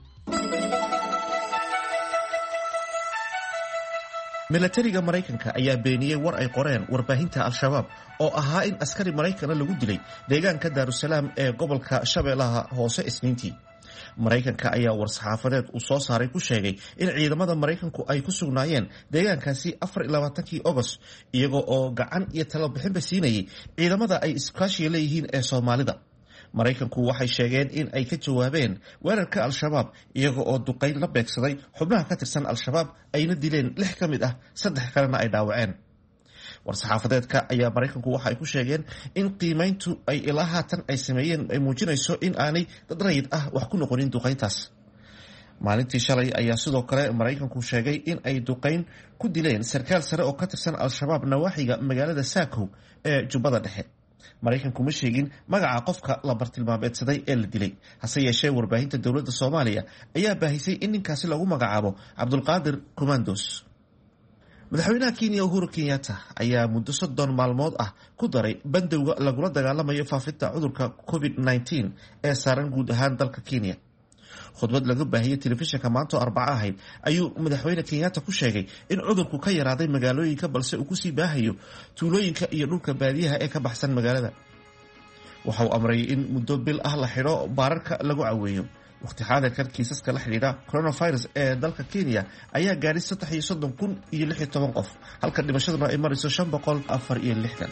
milatariga Maraykanka ayaa beeniyey war ay qoreen warbaahinta Al-Shabaab oo ahaa in askari Maraykan lagu dilay deegaanka Daarusalaam ee gobolka Shabeellaha Hoose Isniintii. Maraykanka ayaa war-saxaafadeed uu soo saaray ku sheegay in ciidamada Maraykanku ay ku sugnaayeen deegaankaasi 24 August iyagoo oo gacan iyo talo bixinba siinayay ciidamada ay iskaashiga leeyihiin ee Soomaalida. Maraykanku waxay sheegeen in ay ka jawaabeen weerarka Al-Shabaab iyagoo oo duqeyn la beegsaday xubnaha ka tirsan Al-Shabaab ayna dileen 6 ka mid ah 3 kalena ay dhaawaceen. war-saxaafadeedka ayaa Maraykanku waxa ay ku sheegeen in qiimayntu ay ilaa haatan ay sameeyeen ay muujinayso in aanay dad rayid ah wax ku noqonin duqeyntaas. maalintii shalay ayaa sidoo kale Maraykanku sheegay in ay duqeyn ku dileen sarkaal sare oo ka tirsan Al-Shabaab nawaaxiga magaalada Saakow ee Jubbada Dhexe. Maraykanku ma sheegin magaca qofka la bartilmaameedsaday ee la dilay hase yeeshee warbaahinta dowladda Soomaaliya ayaa baahisay in ninkaasi lagu magacaabo Cabdulqaadir Commandos. madaxweynaha Kenya Uhuru Kenyatta ayaa muddo 30 maalmood ah ku daray bandowga lagula dagaalamayo faafidda cudurka COVID-19 ee saaran guud ahaan dalka Kenya. khudbad laga baahiyay telefishinka maanta Arbaca ahayd ayuu madaxweyne Kenyatta ku sheegay in cudurku ka yaraaday magaalooyinka balse uu ku sii baahayo tuulooyinka iyo dhulka baadiyaha ee ka baxsan magaalada. waxa uu amray in muddo bil ah la xidho baararka lagu caweeyo. waqti xaadirkan kiisaska la xidhiidha coronavirus ee dalka Kenya ayaa gaaray 330,016 qof halka dhimashaduna ay marayso 564.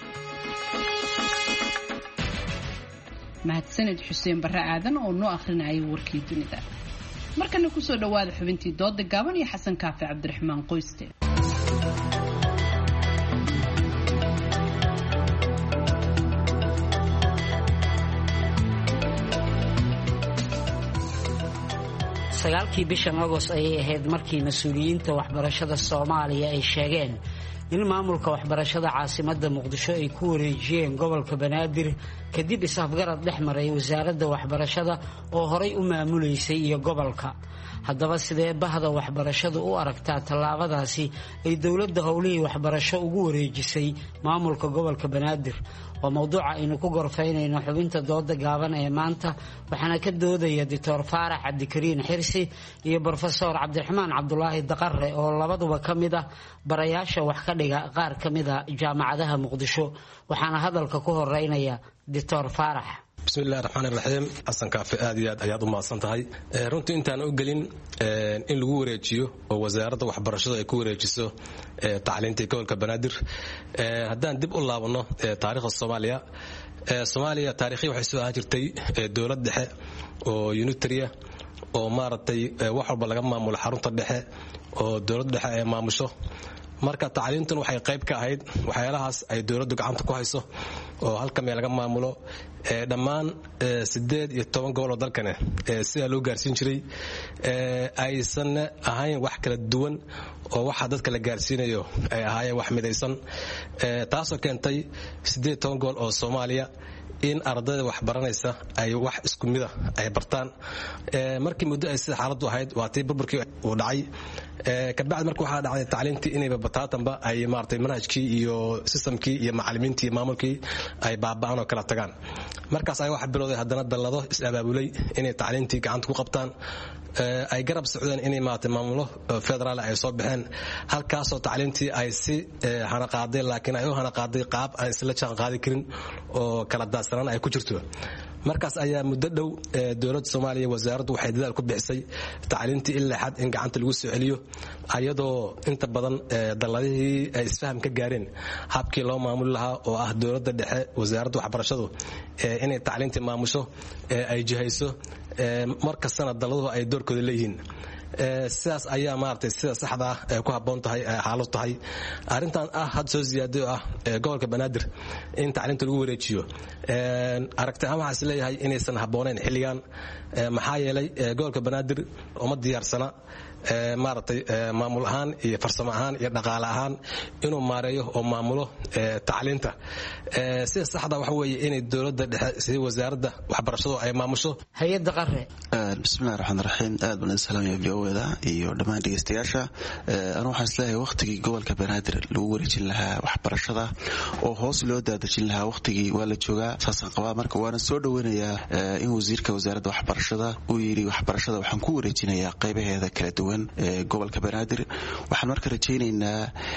mahadsanid Xuseen Barre Aadan oo noo akhrinayay warkii dunida. markana ku soo dhawaada xubintii dooda gaaban iyo Xasan Kaafi Cabdiraxmaan Qoyste. sagaalkii bishan August ayay ahayd markii mas'uuliyiinta waxbarashada Soomaaliya ay sheegeen in maamulka waxbarashada caasimadda muqdisho ay ku wareejiyeen gobolka banaadir kadib is-afgarad dhex maray wasaaradda waxbarashada oo horay u maamulaysay iyo gobolka. haddaba sidee bahda waxbarashadu u aragtaa tallaabadaasi ay dowladda howlihii waxbarasho ugu wareejisay maamulka gobolka banaadir? waa mowduuca aynu ku gorfaynayno xubinta dooda gaaban ee maanta, waxaana ka doodaya doctor faarax cabdikariin xirsi iyo brofesor cabdiraxmaan cabdulaahi daqare oo labaduba ka mid ah barayaasha wax ka dhiga qaar ka mid a jaamacadaha muqdisho. waxaana hadalka ku horeynaya doctor faarax. bismillahi raxmaani raxiim. xasan kaafi aad iyo aad ayaad u mahadsan tahay. runtii intaan u gelin in lagu wareejiyo oo wasaaradda waxbarashadu ay ku wareejiso tacliintii gobolka banaadir, haddaan dib u laabano taariikhda soomaaliya taarikhii waxay soo ahaan jirtay dowlad dhexe oo unitaria oo maaragtay wax walba laga maamulo xarunta dhexe oo dowlad dhexe ay maamusho. marka tacliintun waxay qayb ka ahayd waxyaalahaas ay dowladdu gacanta ku hayso oo halka meel laga maamulo dhammaan 18 gobol oo dalkane sida loo gaarsiin jiray aysan ahayn wax kala duwan oo waxa dadka la gaarsiinayo ay ahaayeen wax midaysan, taasoo keentay 18 gobol oo Soomaaliya in ardayda wax baranaysa ay wax isku mid ah ay bartaan. markii muddo ay sida xaaladdu ahayd waa tii burburkii uu dhacay ka bacdi markii waxa dhacday tacliintii inay bataatanba ay maartay manhajkii iyo systemkii iyo macallimiintii iyo maamulkii ay baaba'aan oo kala tagaan. markaas ay wax bilowday haddana dallado is-abaabulay inay tacliintii gacanta ku qabtaan, ay garab socdeen inay maartay maamulo federaal ay soo baxeen, halkaasoo tacliintii ay si hana qaaday laakiin ay u hana qaaday qaab aan isla jaan qaadi karin oo kala daadsanaan ay ku jirto. markaas ayaa muddo dhow dowladda Soomaaliya wasaaraddu waxay dadaal ku bixisay tacliintii ilaa xad in gacanta lagu soo celiyo, ayadoo inta badan dalladihii ay isfaham ka gaareen habkii loo maamuli lahaa oo ah dowladda dhexe wasaaradda waxbarashadu inay tacliintii maamusho ay jihayso markastana dalladuhu ay doorkooda leeyihiin. sidaas ayaa maartay sida saxda ah ku haboon tahay xaalad tahay. arintan had soo ziyaaday ah gobolka banaadir in tacliinta lagu wareejiyo aragti ama waxa leeyahay inaysan habooneyn xilligan, maxaa yeelay gobolka banaadir uma diyaarsana maartay maamul ahaan iyo farsamo ahaan iyo dhaqaale ahaan inuu maareeyo oo maamulo tacliinta. sida saxda waxa weeye inay dowladda dhexe sida wasaaradda waxbarashadu ay maamusho. hay'adda qare. bismillaahir rahmaanir rahiim. aad baan salaamay biowada iyo dhammaan dhageystayaasha. anu waxaan isleeyahay waqtigii gobolka banaadir lagu wareejin lahaa waxbarashada oo hoos loo daadajin lahaa waqtigii waa la joogaa saasan qabaa. marka waana soo dhaweynayaa in wasiirka wasaaradda waxbarashada uu yiri waxbarashada waxaan ku wareejinayaa qaybaheeda kala duwan gobolka banaadir. waxaan marka rajaynaynaa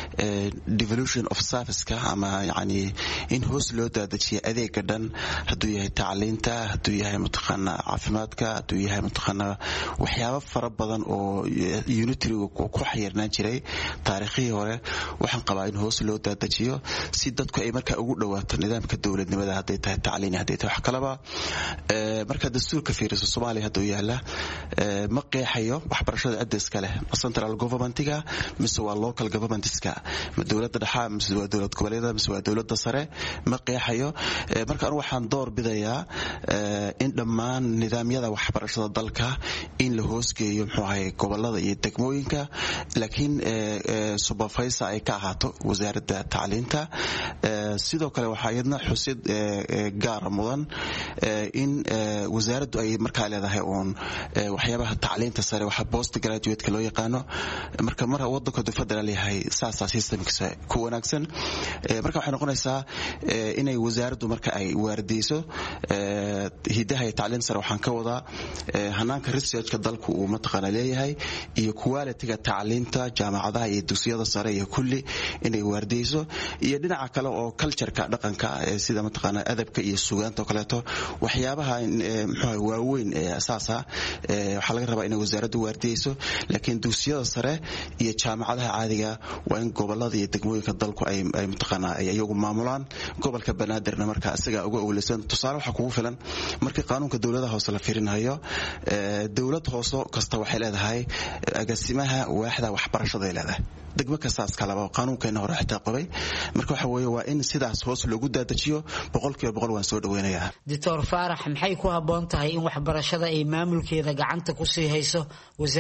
devolution of service-ka ama yani in hoos loo daadajiyo adeega dhan, hadduu yahay tacliinta, hadduu yahay mataqaana caafimaadka, hadduu yahay mataqaana waxyaabo fara badan oo unitariga ku xayirnaan jiray taariikhii hore. waxaan qabaa in hoos loo daadajiyo si dadku ay markaa ugu dhawaato nidaamka dowladnimada, hadday tahay tacliin, hadday tahay wax kalaba. marka dastuurka fiiriso Soomaaliya hadduu yaala ma qeexayo waxbarashada adeeska leh central government-ga mise waa local government-ska, ma dowladda dhexe mise waa dowlad goboleedyada mise waa dowladda sare, ma qeexayo. marka anu waxaan door bidayaa in dhammaan nidaamyada waxbarashada dalka in la hoosgeeyo muxuu ahay gobolada iyo degmooyinka, laakiin supervisor ay ka ahaato wasaaradda tacliinta. sidoo kale waxaa iyadna xusid gaara mudan in wasaaraddu ay markaa leedahay uun waxyaabaha tacliinta sare waxa post graduate loo yaqaano. marka mar waddanka federal yahay saasa systemkiisa ku wanaagsan. marka waxay noqonaysaa inay wasaaraddu marka ay waardiyso hidaha iyo tacliinta sare. waxaan ka wadaa hanaanka researchka dalku uu mataqaana leeyahay iyo quality-ga tacliinta jaamacadaha iyo dugsiyada sare iyo kulli inay waardiyso, iyo dhinaca kale oo culture-ka dhaqanka sida mataqaana adabka iyo suugaanta oo kaleeto waxyaabaha muxuu waaweyn asaasa waxaa laga rabaa inay wasaaraddu waardiyso. laakiin dugsiyada sare iyo jaamacadaha caadiga waa in gobolada iyo degmooyinka dalku ay mataqaana ay iyagu maamulaan. gobolka banaadirna marka isaga uga owleysan. tusaale waxa kugu filan markii qaanunka dowladaha hoose la fiirinayo, dowlad hoose kasta waxay leedahay agaasimaha waaxda waxbarashada ay leedahay, degmo kastaas kalaba qaanuunkeena hore xitaa qabay. marka waxa weeye waa in sidaas hoos loogu daadajiyo 100% waan soo dhaweynayaa. doctor faarax, maxay ku haboon tahay in waxbarashada ay maamulkeeda gacanta ku sii hayso wasaaradda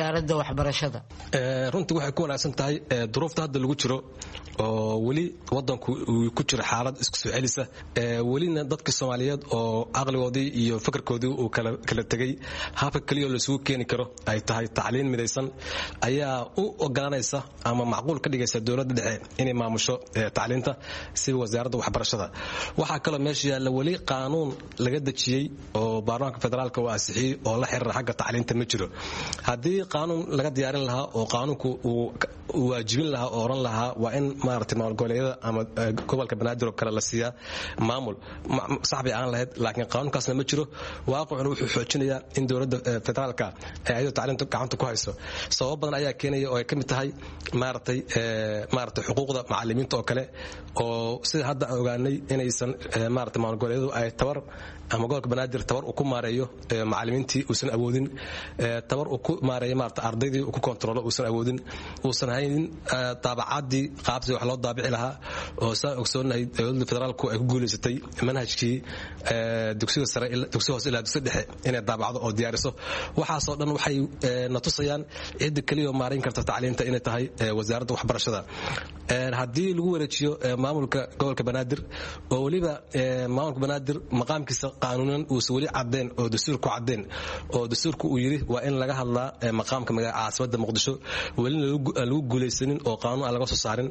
waxbarashada? runtii waxay ku wanaagsan tahay duruufta hadda lagu jiro oo weli wadanku uu ku jiro xaalad isku soo celisa welina dadka Soomaaliyeed oo aqligoodii iyo fikirkoodii uu kala tagay habka kaliya la isugu keeni karo ay tahay tacliin midaysan ayaa u oggolaanaysa ama macquul ka dhigaysa dawladda dhexe inay maamusho tacliinta sida wasaaradda waxbarashada. waxa kale meesha yaalla weli qaanuun laga dajiyay oo baarlamaanka federaalka waa ansixiyay oo la xiriira xagga tacliinta ma jiro. haddii qaanuun laga diyaarin lahaa oo qaanuunku uu waajibin lahaa oo oran lahaa waa in maaragtay maamul-goboleedyada ama gobolka banaadir oo kale la siiyaa maamul saxbi aan lahayd, laakiin qaanuunkaasna ma jiro. waaqicuna wuxuu xoojinayaa in dowladda federaalka ay ayadoo tacliinta gacanta ku hayso. sabab badan ayaa keenaya oo ay ka mid tahay maaragtay xuquuqda macallimiinta oo kale oo sida hadda aan ogaanay inaysan maaragtay maamul-goboleedyadu ay tabar ama gobolka banaadir tabar uu ku maareeyo macallimiintii uusan awoodin, tabar uu ku maareeyo maaragtay ardaydii uu ku kontrolo uusan awoodin, uusan haynin daabacaadii qaabsi wax loo daabici lahaa oo saan ogsoonahay dowladda federaalku ay ku guulaysatay manhajkii dugsiga sare dugsiga hoose ilaa dugsiga dhexe inay daabacdo oo diyaariso. waxaasoo dhan waxay na tusayaan cidda kaliya oo maareyn karta tacliinta inay tahay wasaaradda waxbarashada. haddii lagu wareejiyo maamulka gobolka banaadir oo weliba maamulka banaadir maqaamkiisa qaanuunan uusan weli cadeen oo dastuurku cadeen oo dastuurku uu yiri waa in laga hadlaa maqaamka magaalada caasimadda muqdisho welina lagu guulaysanin oo qaanuun aan laga soo saarin,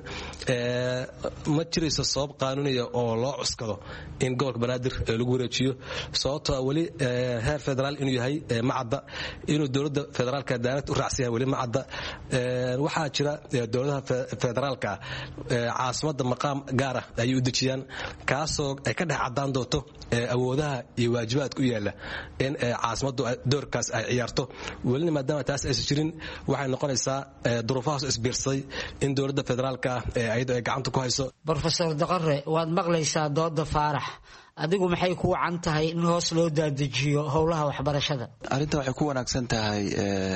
ma jirayso sabab qaanuuniya oo loo cuskado in gobolka banaadir lagu wareejiyo. sababtoo weli heer federaal inuu yahay macadda, inuu dowladda federaalka daarad u raacsan yahay weli macadda. waxaa jira dowladaha federaalka caasimadda maqaam gaar ah ayay u dejiyaan kaasoo ay ka dhex caddaan doonto awoodaha iyo waajibaadka u yaalla in caasimaddu doorkaas ay ciyaarto. welina maadaama taas aysan jirin waxay noqonaysaa duruufahaas isbiirsaday in dowladda federaalka ayadoo ay gacanta ku hayso. Professor Daqare, waad maqlaysaa dooda Faarax, adigu maxay ku wacan tahay in hoos loo daadejiyo howlaha waxbarashada? arrinta waxay ku wanaagsan tahay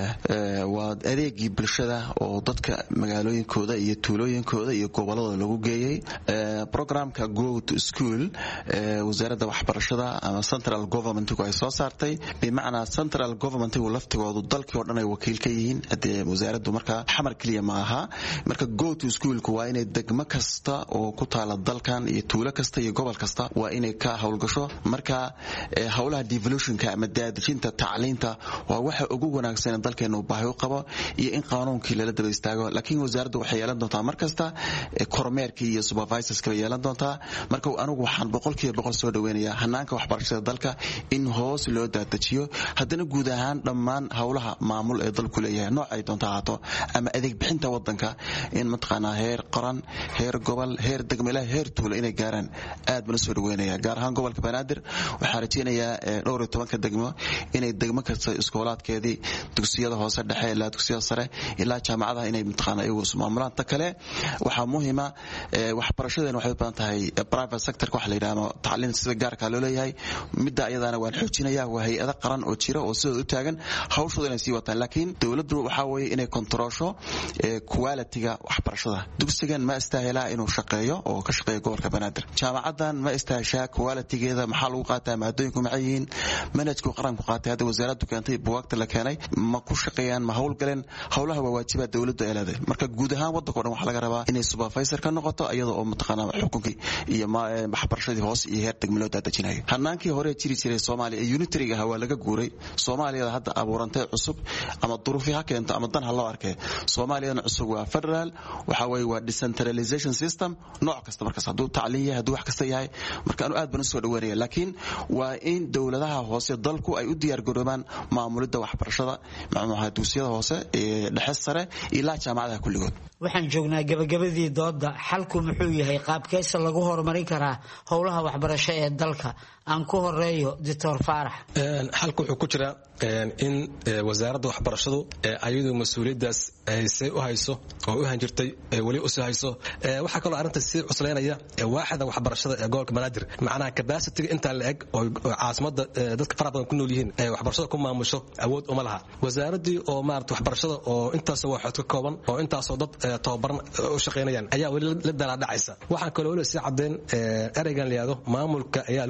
waa adeegii bulshada oo dadka magaalooyinkooda iyo tuulooyinkooda iyo gobolada lagu geeyay. programka Go to School wasaaradda waxbarashada ama central government-ku ay soo saartay, bimacnaa central government-ku laftigoodu dalkii oo dhan ay wakiil ka yihiin. hadee wasaaraddu marka xamar kaliya ma aha. marka Go to School-ku waa inay degmo kasta oo ku taala dalkan iyo tuulo kasta iyo gobol kasta waa inay hawlgasho. marka hawlaha devolutionka ama daadejinta tacliinta waa waxa ugu wanaagsan dalkeenu baahi u qabo iyo in qaanuunkii lala daba istaago. laakiin wasaaraddu waxay yeelan doontaa markasta kormeerkii iyo supervisorska yeelan doontaa. marka anigu waxaan 100% soo dhaweynayaa hanaanka waxbarashada dalka in hoos loo daadejiyo, haddana guud ahaan dhammaan hawlaha maamul ee dalku leeyahay nooc ay doontaa haato ama adeeg bixinta wadanka in mataqaanaa heer qaran, heer gobol, heer degmele, heer tuulo inay gaaraan aad baan soo dhaweynayaa. gaar ahaan gobolka banaadir waxaa rajaynayaa 12 degmo inay degmo kasta iskoolaadkeedii dugsiyada hoose dhexe ilaa dugsiyada sare ilaa jaamacadaha inay mataqaanaa iyagu maamulaan. ta kale waxaa muhiima waxbarashadeena waxay u baahan tahay private sector wax la yiraahdo tacliin sida gaarka loo leeyahay. midda ayadana waan xoojinayaa waa hay'ado qaran oo jira oo sidoo u taagan hawshooda inay sii wataan, laakiin dawladdu waxa weeye inay kontrolsho quality-ga waxbarashada. dugsigan ma istaahilaa inuu shaqeeyo oo ka shaqeeyo gobolka banaadir. jaamacadan ma istaahashaa quality-geeda maxaa lagu qaataa maadooyinku maxay yihiin, manhajku qaranku qaatay hadda wasaaraddu keentay buugaagta la keenay ma ku shaqeeyaan ma hawlgaleen. hawlaha waa waajibaad dawladdu ay leedahay. marka guud ahaan waddanka oo dhan waxaa laga rabaa inay supervisor ka noqoto iyada oo mataqaanaa xukunkii iyo waxbarashadii hoos iyo heer degmo loo daadejinayo. hanaankii hore jiri jiray Soomaaliya ee unitary-ga waa laga guuray. Soomaaliyada hadda abuurantay cusub ama duruufi ha keento ama dan ha loo arkay. Soomaaliyada cusub waa federal, waxa weeye waa decentralization system nooc kasta markaas hadduu tacliin yahay hadduu wax kasta yahay. marka anu aad baan soo dhaweynaya, laakiin waa in dawladaha hoose dalku ay u diyaar garoobaan maamulidda waxbarashada macnaha dugsiyada hoose ee dhexe sare ilaa jaamacadaha kulligood. waxaan joognaa gabagabadii dooda, xalku muxuu yahay? qaabkeesa lagu horumarin karaa howlaha waxbarasho ee dalka? aan ku horeeyo Dr. Faarax. xalku wuxuu ku jiraa in wasaaradda waxbarashadu ayadu mas'uuliyadaas ay u hayso oo u hanjirtay wali u soo hayso. waxa kale oo arrinta si cusleynaya waaxda waxbarashada ee gobolka banaadir macnaha capacity-ga inta la eg oo caasimadda dadka fara badan ku nool yihiin waxbarashada ku maamusho awood uma laha. wasaaradii oo maaragtay waxbarashada oo intaas waxaad ka kooban oo intaas oo dad tababaran u shaqeynayaan ayaa wali la dala dhacaysa. waxaan kale oo si cadeen ereygan liyaado maamulka ayaa lagu wareejiyay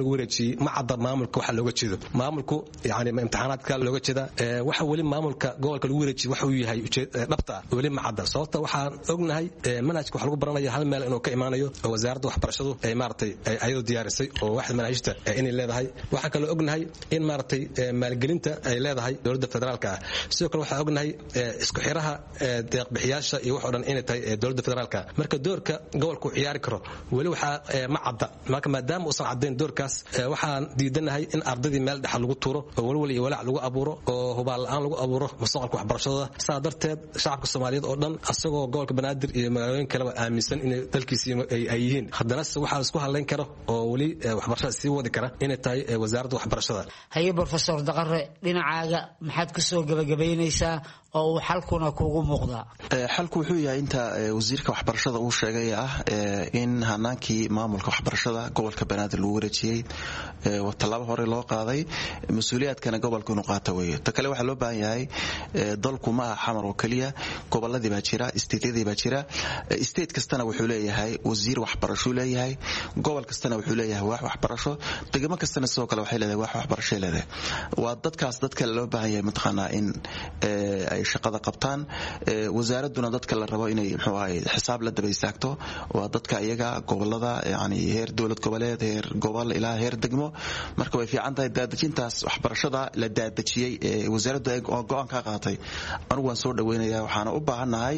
ma cadda maamulka waxa looga jeedo maamulku yani imtixaanaadka looga jeeda waxa weli maamulka gobolka lagu wareejiyo waxa uu yahay dhabta weli ma cadda sababta waxaan ognahay manhajka waxa lagu baranayo hal meel inuu ka imaanayo oo wasaaradda waxbarashadu ay maartay ayadu diyaarisay oo waaxda manhajta inay leedahay waxa kale ognahay in maartay maalgelinta ay leedahay dowladda federaalka ah sidoo kale waxa ognahay isku xiraha deeq bixiyaasha iyo wax oo dhan inay tahay dowladda federaalka marka doorka gobolku ciyaari karo weli waxa ma cadda marka maadaama uusan caddayn doorkaas waxaan diidanahay in ardadii meel dhexa lagu tuuro oo walwal iyo walaac lagu abuuro oo hubaal la'aan lagu abuuro mustaqbalka waxbarashada saa darteed shacabka Soomaaliyeed oo dhan asagoo gobolka Banaadir iyo magaalooyin kale aaminsan in dalkiisa ay yihiin haddana waxa isku haleyn karo oo weli waxbarashada sii wadi kara inay tahay wasaaradda waxbarashada haye professor Daqare dhinacaaga maxaad ku soo gabagabeynaysaa oo uu xalkuna kugu muuqdaa xalku wuxuu yahay inta wasiirka waxbarashada uu sheegay in hanaankii maamulka waxbarashada gobolka Banaadir lagu wareejiyay talaabo hore loo qaaday mas'uuliyadkana gobolku inuu qaato weeyo ta kale waxa loo baahan yahay dalku ma xamar oo kaliya goboladii baa jira isteedyadii baa jira state kastana wuxuu leeyahay wasiir waxbarasho leeyahay gobol kastana wuxuu leeyahay wax waxbarasho degmo kastana sidoo kale waxay leedahay wax waxbarasho leedahay waa dadkaas dadka loo baahan yahay mataqaanaa in ay shaqada qabtaan wasaaraduna dadka la rabo inay muxuu ahay xisaab la daba istaagto waa dadka iyaga gobolada yani heer dawlad goboleed heer gobol ilaa heer degmo marka way fiican tahay daadajintaas waxbarashada la daadajiyay wasaaraddu ay go'aan ka qaatay anigu waan soo dhaweynayaa waxaana u baahanahay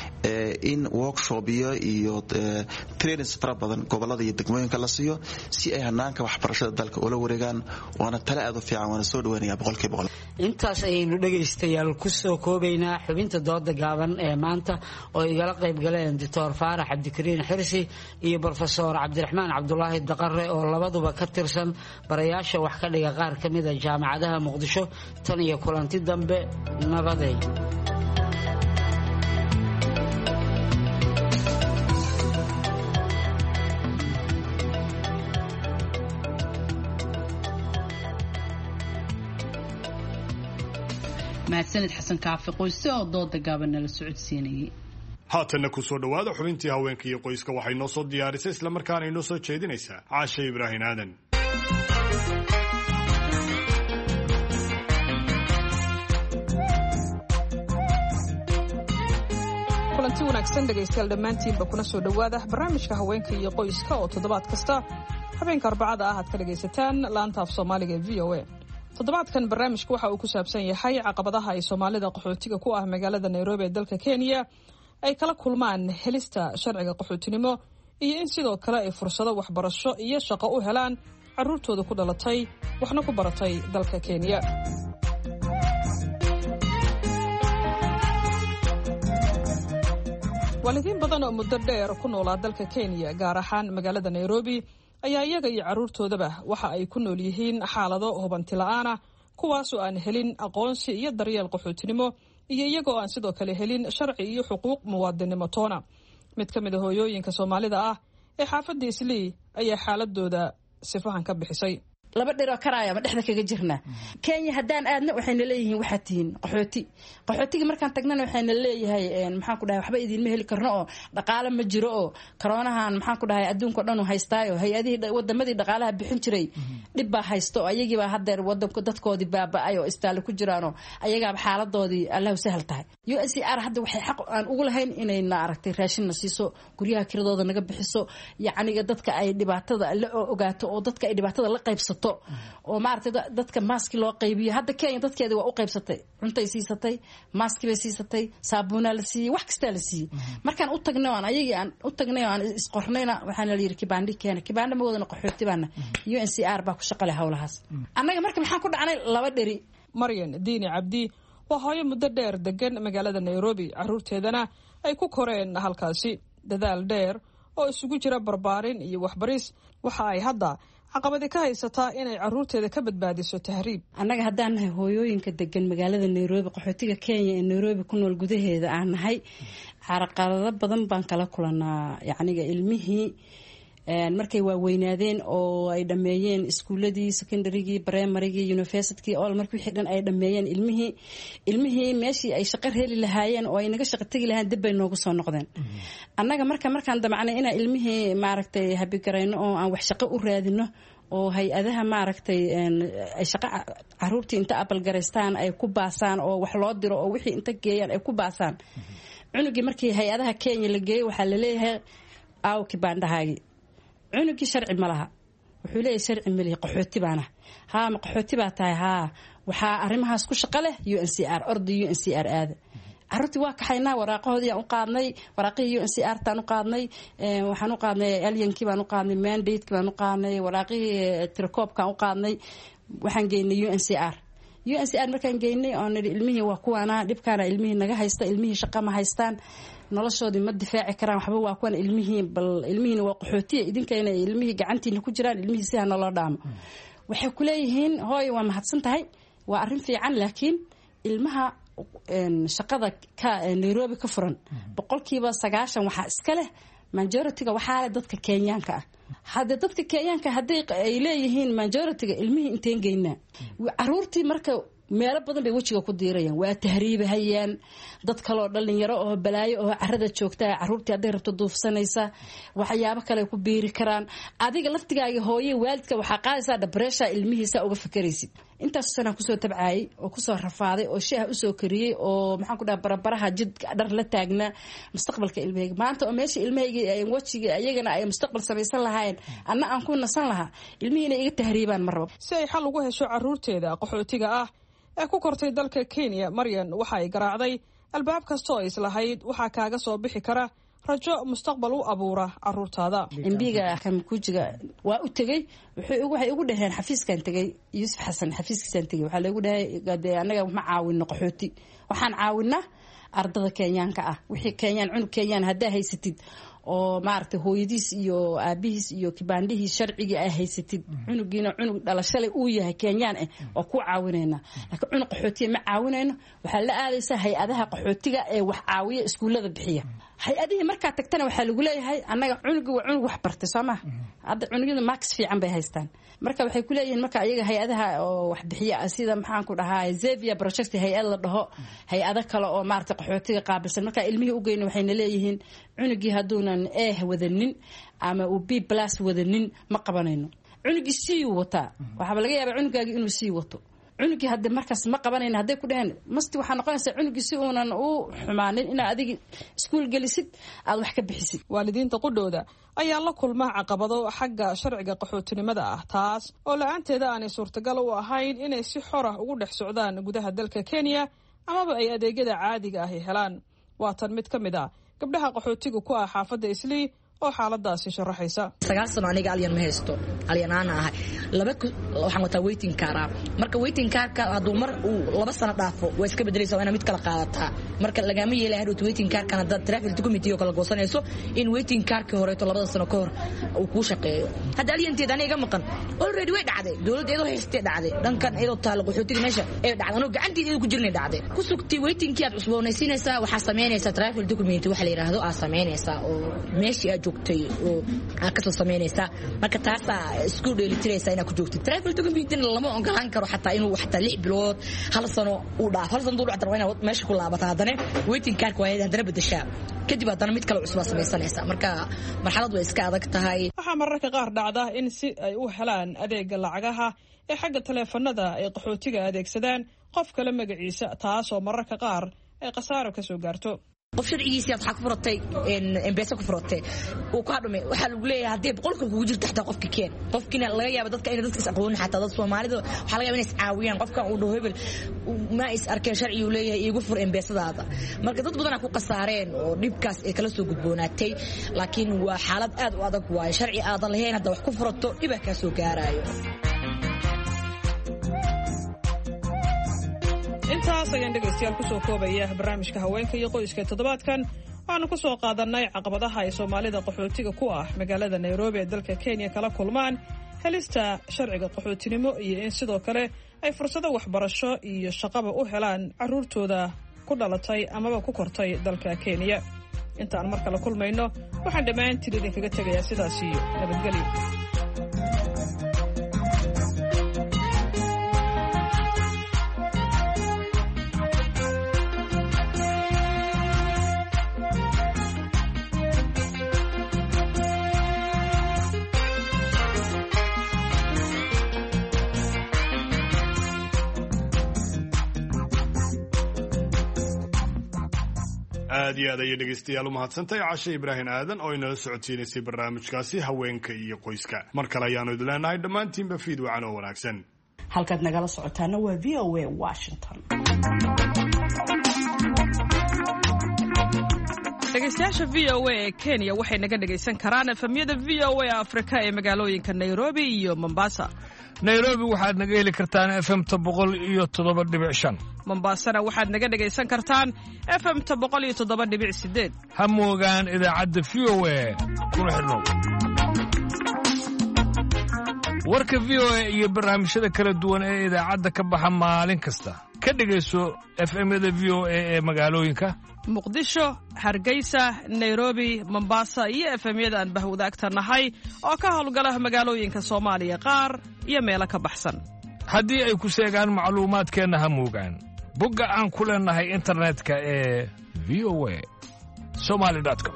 in workshop iyo trainings fara badan gobolada iyo degmooyinka la siiyo si ay hanaanka waxbarashada dalka ula wareegaan waana tala aad u fiican waana soo dhaweynayaa boqolkiiba boqol intaas ayaynu dhagaystayaal ku soo koobaynaa xubinta dooda gaaban ee maanta oo igala qayb galeen Dr. Faarax Cabdikariin Xirsi iyo Professor Cabdiraxmaan Cabdulaahi Daqare oo labaduba ka tirsan barayaasha wax ka dhiga qaar ka mid ah jaamacadaha Muqdisho tan iyo kulanti dambe nabaday mahadsanid xasan kaafi qoyse oo dooda gaaban nala socodsiinayay haatanna ku soo dhowaada xubintii haweenka iyo qoyska waxay noo soo diyaarisay islamarkaana inoo soo jeedinaysaa caashe ibraahin aadan kulanti wanaagsan dhegaystayaal dhammaantiinba kuna soo dhowaada barnaamijka haweenka iyo qoyska oo toddobaad kasta habeenka arbacada ah aad ka dhagaysataan laanta af soomaaliga ee v o a toddobaadkan barnaamijka waxa uu ku saabsan yahay caqabadaha ay soomaalida qaxootiga ku ah magaalada Nairobi ee dalka Kenya ay kala kulmaan helista sharciga qaxootinimo iyo in sidoo kale ay fursado waxbarasho iyo shaqo u helaan carruurtooda ku dhalatay waxna ku baratay dalka Kenya. waalidiin badan oo muddo dheer ku noolaa dalka Kenya gaar ahaan magaalada Nairobi ayaa iyaga iyo carruurtoodaba waxa ay ku nool yihiin xaalado hubanti la'aan ah kuwaas oo aan helin aqoonsi iyo daryeel qaxootinimo iyo iyagoo aan sidoo kale helin sharci iyo xuquuq muwaadinimo toona mid ka mid ah hooyooyinka Soomaalida ah ee xaafadda Islii ayaa xaaladooda sifahan ka bixisay laba dhiro karaaya ma dhexda kaga jirna Kenya hadaan aadna waxayna leeyihiin waxa tiin qaxootiga markaan tagnana waxayna leeyahay maxaan ku dhahay waxba idin ma heli karno oo dhaqaale ma jiro oo coroonahan maxaan ku dhahay adduunka dhan uu haystaayo hay'adihii wadamadii dhaqaalaha bixin jiray dib baa haysto ayagii baa hadeer wadanka dadkoodii baaba'ay oo istaal ku jiraano ayaga xaaladoodii Allah u sahal tahay UNHCR hadda waxay xaq aan ugu lahayn inay na aragtay raashin na siiso guryaha kiradooda naga bixiso yacni dadka ay dhibaatada la ogaato oo dadka ay dhibaatada la qaybsato oo maartay dadka maski loo qaybiyo hadda Kenya dadkeeda waa u qaybsatay cuntay siisatay maski bay siisatay saabuuna la siiyay wax kasta la siiyay markaan u tagnay aan ayagii aan u tagnay aan isqornayna waxaan la yiri kibandi keena kibanda ma wadana qaxooti baana UNHCR baa ku shaqale hawlahaas annaga marka maxaan ku dhacnay laba dheri Maryan Diini Cabdi waa hooyo muddo dheer degan magaalada Nairobi carruurteedana ay ku koreen halkaasi dadaal dheer oo isugu jira barbaarin iyo waxbaris waxa ay hadda caqabada ka haysataa inay carruurteeda ka badbaadiso tahriib annaga haddaan nahay hooyooyinka degan magaalada Nairobi qaxootiga Kenya ee Nairobi ku nool gudaheeda aan nahay carqalado badan baan kala kulanaa yacniga ilmihii markay waaweynaadeen oo ay dhameeyeen iskuuladii secondarygii primarygii universitykii all markii wixii dhan ay dhameeyeen ilmihii meeshii ay shaqo heli lahaayeen oo ay naga shaqo tagi lahaayeen dib bay noogu soo noqdeen annaga markaan damacnay inaan ilmihii maaragtay habigarayno oo aan wax shaqo u raadino oo hay-adaha maaragtay ay shaqo caruurtii inta abalgaraystaan ay ku baasaan oo wax loo diro oo wixii inta geeyaan ay ku baasaan cunugii markii hay-adaha Kenya la geeyay waxaa la leeyahay aaw kibaandhahaagi cunugii sharci ma laha wuxuu leeyahay sharci ma leeyahay qaxooti baana ma qaxooti baa tahay waxaa arrimahaas ku shaqo leh UNHCR ordi UNHCR aada caruurtii waa kaxaynaa waraaqahoodii aan u qaadnay waraaqihii UNHCR taan u qaadnay waxaan u qaadnay alienkii baan u qaadnay mandate-kii baan u qaadnay waraaqihii tirakoobkaan u qaadnay waxaan geynay UNHCR markaan geynay oo nidhi ilmihii waa kuwaana dhibkaana ilmihii naga haysta ilmihii shaqa ma haystaan noloshoodii ma difaaci karaan waxba waa kuwan ilmihiina waa qaxootiya idinkayna ilmihii gacantiina ku jiraan ilmihii si ha naloo dhaamo waxay ku leeyihiin hooy waa mahadsan tahay waa arrin fiican laakiin ilmaha shaqada ka Nairobi ka furan 90% waxaa iska leh majority-ga waxaa leh dadka Kenyaanka ah hadda dadka Kenyaanka haday ay leeyihiin majority-ga ilmihii inteen geynaa caruurtii marka meelo badan bay wajiga ku diirayaan waa tahriibahayaan dad kale oo dhalinyaro oo balaayo oo carrada joogta caruurtii haday rabto duufsanaysa waxyaabo kale ku biiri karaan adiga laftigaaga hooyo waalidka waxa qaadaysa depression ilmihiisa uga fikiraysid intaas sana ku soo tabcaay oo ku soo rafaaday oo sheeh u soo kariyay oo maxaan ku dhahay barbaraha jid dhar la taagna mustaqbalka ilmahayga maanta oo meesha ilmahayga ay wajiga ayagana ay mustaqbal samaysan lahayn anna aan ku nasan lahaa ilmihiina iga tahriibaan marba si ay xal ugu hesho caruurteeda qaxootiga ah ee ku kortay dalka Kenya Maryan waxa ay garaacday albaab kasta oo islahayd waxa kaaga soo bixi kara rajo mustaqbal u abuura caruurtaada imbiga kan kujiga waa u tagay waxay ugu dhaheen xafiiskan tagay Yusuf Xasan xafiiskiisan tagay waxa lagu dhahay anaga ma caawino qaxooti waxaan caawinaa ardada Kenyaanka ah wixii Kenyaan cunug Kenyaan hadaa haysatid oo maartay hooyadiis iyo aabihiis iyo kibaandhihii sharciga ay haysatid cunugiina cunug dhalashada uu yahay Kenyaan oo ku caawinayna laakiin cunug qaxootiga ma caawinayno waxa la aadaysa hay-adaha qaxootiga ee wax caawiya iskuulada bixiya hay-adihii markaa tagtana waxa lagu leeyahay annaga cunugu waa cunug wax bartay Soomaa hadda cunugina max fiican bay haystaan marka waxay ku leeyihiin marka ayaga hay-adaha oo wax bixiya sida maxaan ku dhahaa Xavier project hay-ad la dhaho hay-ada kale oo maartay qaxootiga qaabilsan marka ilmihii u geeyna waxayna leeyihiin cunugii haduunan wadanin ama uu B+ wadanin ma qabanayno cunugii sii wata waxa laga yaabaa cunugaagi inuu sii wato cunugii hadda markaas ma qabanayna haday ku dhahan masti waxa noqonaysa cunugii si uunan u xumaanin in adiga iskuul gelisid aad wax ka bixisid waalidiinta qudhooda ayaa la kulma caqabado xagga sharciga qaxootinimada ah taas oo la'aanteeda aanay suurtagal u ahayn inay si xor ah ugu dhex socdaan gudaha dalka Kenya amaba ay adeegyada caadiga ah helaan waa tan mid ka mid ah gabdhaha qaxootiga ku ah xaafadda Islii oo xaaladaasi sharaxaysa 9 sano aniga alyan ma haysto alyanana ah waxaan wataa waiting card marka waiting card-ka haduu mar uu 2 sano dhaafo way iska bedelaysaa waa mid kala qaadataa marka lagama yeelay haduu waiting card-kana dad travel committee oo kala goosanayso in waiting card-ka horeeto 2 sano ka hor uu ku shaqeeyo hadda alyanteed aniga maqan already way dhacday dawladda haystay dhacday dhankan iyadoo taalo qaxootiga meesha ee dhacdano gacanteeda ku jirnay dhacday ku sugtay waiting-kii aad cusboonaysiinaysaa waxa sameynaysaa travel document waxa la yiraahdo aad sameynaysaa oo meeshii joogtay oo ka soo sameynaysa marka taas isku dheelitiraysa inaad ku joogtid travel document lama ogolaan karo xataa inuu xataa 6 bilood hal sano uu dhaaf hal sano uu dhacdo inaad meesha ku laabato hadana waiting card waa hadana bedeshaa kadib hadana mid kale cusub sameeysanaysa marka marxalad way iska adag tahay waxa mararka qaar dhacda in si ay u helaan adeega lacagaha ee xagga taleefanada ay qaxootiga adeegsadaan qof kale magaciisa taas oo mararka qaar ay qasaaro ka soo gaarto qof sharcigiisa waxa ku furatay MPS ku furatay oo ka dhumay waxa lagu leeyahay hadii boqolka ugu jirto xataa qofka keen qofkina laga yaabo dadka inay dadka aqoon xataa dad Soomaalida waxa laga yaabaa inay caawiyaan qofka uu dhaho hebel ma is arkay sharci uu leeyahay igu fur MPS-daada marka dad badan ku qasaareen oo dhibkaas ay kala soo gudboonaatay laakiin waa xaalad aad u adag waa sharci aad lahayn hadda wax ku furato dhib ka soo gaarayo intaas ayaan dhegaystayaal ku soo koobaya barnaamijka haweenka iyo qoyska toddobaadkan waxaanu ku soo qaadanay caqabadaha ay Soomaalida qaxootiga ku ah magaalada Nairobi ee dalka Kenya kala kulmaan helista sharciga qaxootinimo iyo in sidoo kale ay fursado waxbarasho iyo shaqaba u helaan caruurtooda ku dhalatay amaba ku kortay dalka Kenya intaan mar kale kulmayno waxaan dhammaantiin idinkaga tagayaa sidaas iyo nabadgelyo aad iyo aad ayay dhegaystayaal u mahadsantahay cashe ibraahim aadan oo inala socodsiinaysay barnaamijkaasi haweenka iyo qoyska mar kale ayaanu idin leenahay dhammaantiinba fiid wacan oo wanaagsan halkaad nagala socotaana waa v o a washington. dhegaystayaasha v o a ee kenya waxay naga dhagaysan karaan efemyada v o a afrika ee magaalooyinka nairobi iyo mombasa. nairobi waxaad naga heli kartaan fmta 107.5. mombasana waxaad naga dhagaysan kartaan fmta 107.8. ha moogaan idaacadda v o a kuna xidhnow warka v o a iyo barnaamijyada kala duwan ee idaacadda ka baxa maalin kasta ka dhagayso fmyada v o a ee magaalooyinka muqdisho, hargeysa, nairobi, mombasa iyo efemyada aan bahwadaagta nahay oo ka howlgala magaalooyinka soomaaliya qaar iyo meelo ka baxsan. haddii ay ku seegaan macluumaadkeenna ha moogaan bogga aan ku leenahay internetka ee voa somali.com.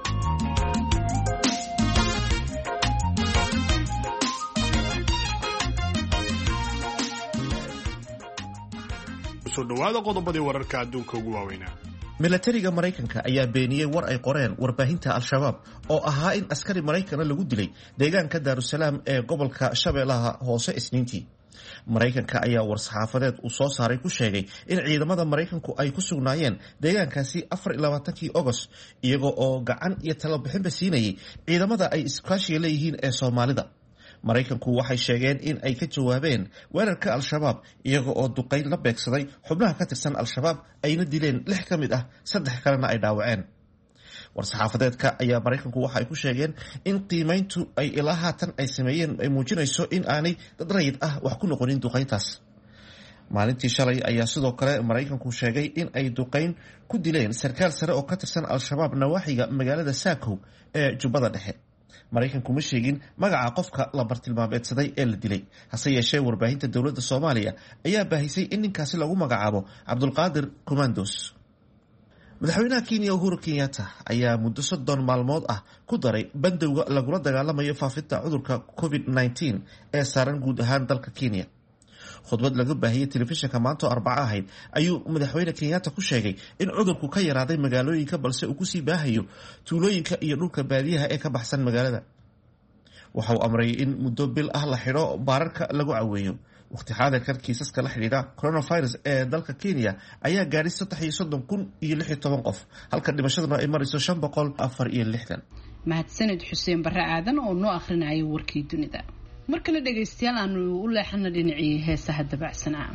soo dhawaada qodobadii wararka adduunka ugu waaweynaa. milatariga maraykanka ayaa beeniyey war ay qoreen warbaahinta al-shabaab oo ahaa in askari maraykana lagu dilay deegaanka daarusalaam ee gobolka shabeellaha hoose isniintii. maraykanka ayaa war-saxaafadeed uu soo saaray ku sheegay in ciidamada maraykanku ay ku sugnaayeen deegaankaasi 24 Agost iyaga oo gacan iyo talabixinba siinayay ciidamada ay iskaashiga leeyihiin ee Soomaalida. maraykanku waxay sheegeen in ay ka jawaabeen weerarka al-shabaab iyaga oo duqeyn la beegsaday xubnaha ka tirsan al-shabaab ayna dileen 6 ka mid ah 3 kalena ay dhaawaceen. war-saxaafadeedka ayaa maraykanku waxa ay ku sheegeen in qiimayntu ay ilaa haatan ay sameeyeen ay muujinayso in aanay dad rayid ah wax ku noqonin duqeyntaas. maalintii shalay ayaa sidoo kale maraykanku sheegay in ay duqeyn ku dileen sarkaal sare oo ka tirsan al-shabaab nawaaxiga magaalada Saakow ee Jubbada Dhexe. maraykanku ma sheegin magaca qofka la bartilmaameedsaday ee la dilay, hase yeeshee warbaahinta dowladda Soomaaliya ayaa baahisay in ninkaasi lagu magacaabo Cabdulqaadir Commandos. madaxweynaha Kenya Uhuru Kenyatta ayaa muddo 30 maalmood ah ku daray bandowga lagula dagaalamayo faafinta cudurka COVID-19 ee saaran guud ahaan dalka Kenya. khudbad laga baahiyay telefishinka maanta Arbaca ahayd ayuu madaxweyne Kenyatta ku sheegay in cudurku ka yaraaday magaalooyinka balse uu ku sii baahayo tuulooyinka iyo dhulka baadiyaha ee ka baxsan magaalada. waxa uu amray in muddo bil ah la xidho baararka lagu caweeyo. waqti xaadirkan kiisaska la xidhiidha coronavirus ee dalka Kenya ayaa gaadhay 330,016 qof halka dhimashaduna ay marayso 564. mahadsanid xuseen barre aadan oo noo akhrinayay warkii dunida. markana dhegaystayaal aanu u leexana dhinacii heesaha dabacsanaa.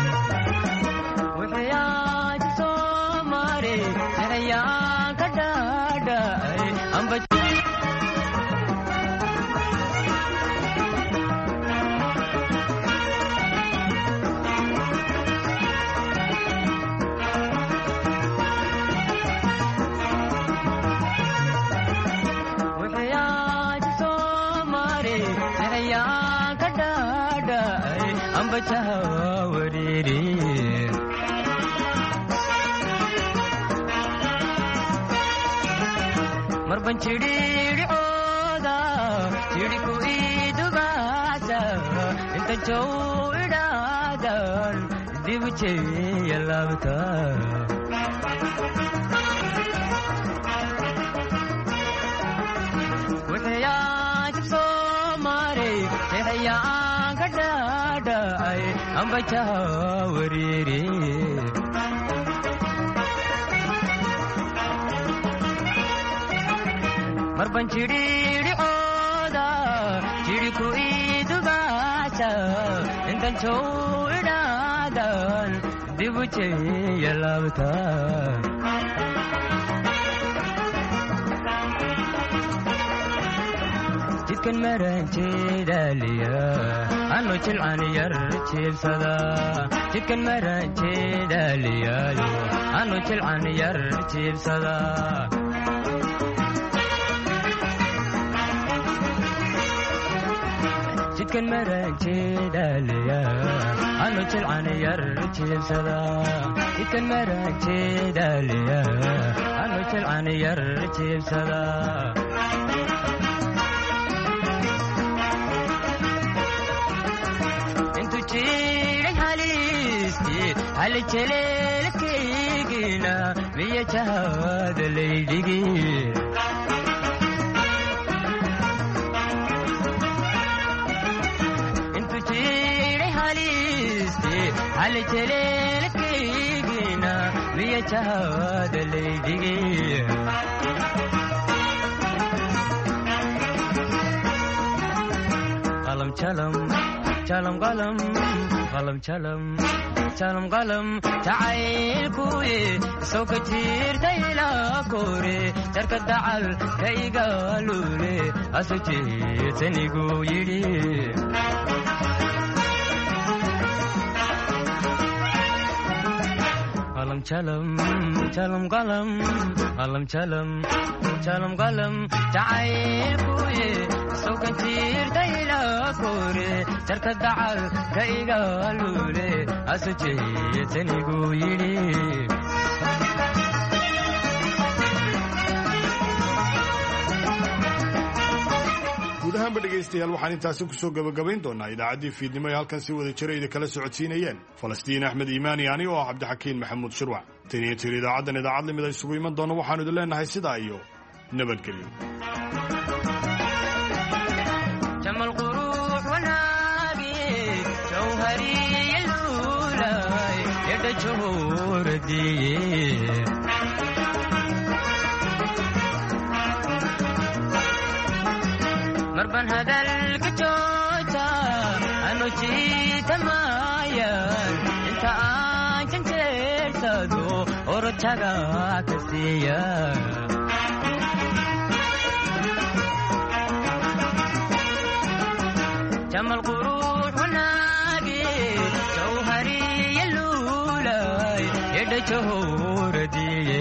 marban chiri oda chiri ku idubasa inta jow idadan dibuche yalabta waya jso mare tehya kadada ai ambacha wariri marban chiri oda chiri ku idubasa intan jow idadan dibuche yalabta jidkan maranjeedaliya anu jilcan yar jiibsada jidkan maranjeedaliyayo anu jilcan yar jiibsada jidkan maranjeedaliya anu jilcan yar jiibsada jidkan maranjeedaliya anu jilcan yar jiibsada hal jeleelkaygina miya jahada laydhigi intu jiray halisti halijeleelkaygina miya jahada laydhigi qalam jalam jalam qalam qalam jalam jalam qalam jacaylkuye soo ka jirtay ilaa kore jarka dacal ka igaalule aso jeetanigu yidhi qalam jalam jalam qalam qalam jalam jalam qalam jacaylkuye soo ka jirtay ilaa kore jarka dacal ka igaalule aso jeetanigu yidhi guud ahaanba dhegaystayaal waxaan intaasi kusoo gabagabayn doonaa idaacaddii fiidnimo ee halkan si wada jira idin kala socodsiinayeen falastiin axmed iimaani ani oo ah cabdixakiin maxamuud shirwac tan iyo tir idaacaddan idaacad lamid a isugu iman doona waxaanu idin leenahay sidaa iyo nabadgelyo marban hadalka jooja anu jiitamayan inta aan janjeersado orojaga ka siiya jamal quruux wanaagi jawhariya luulay edha jahooradiye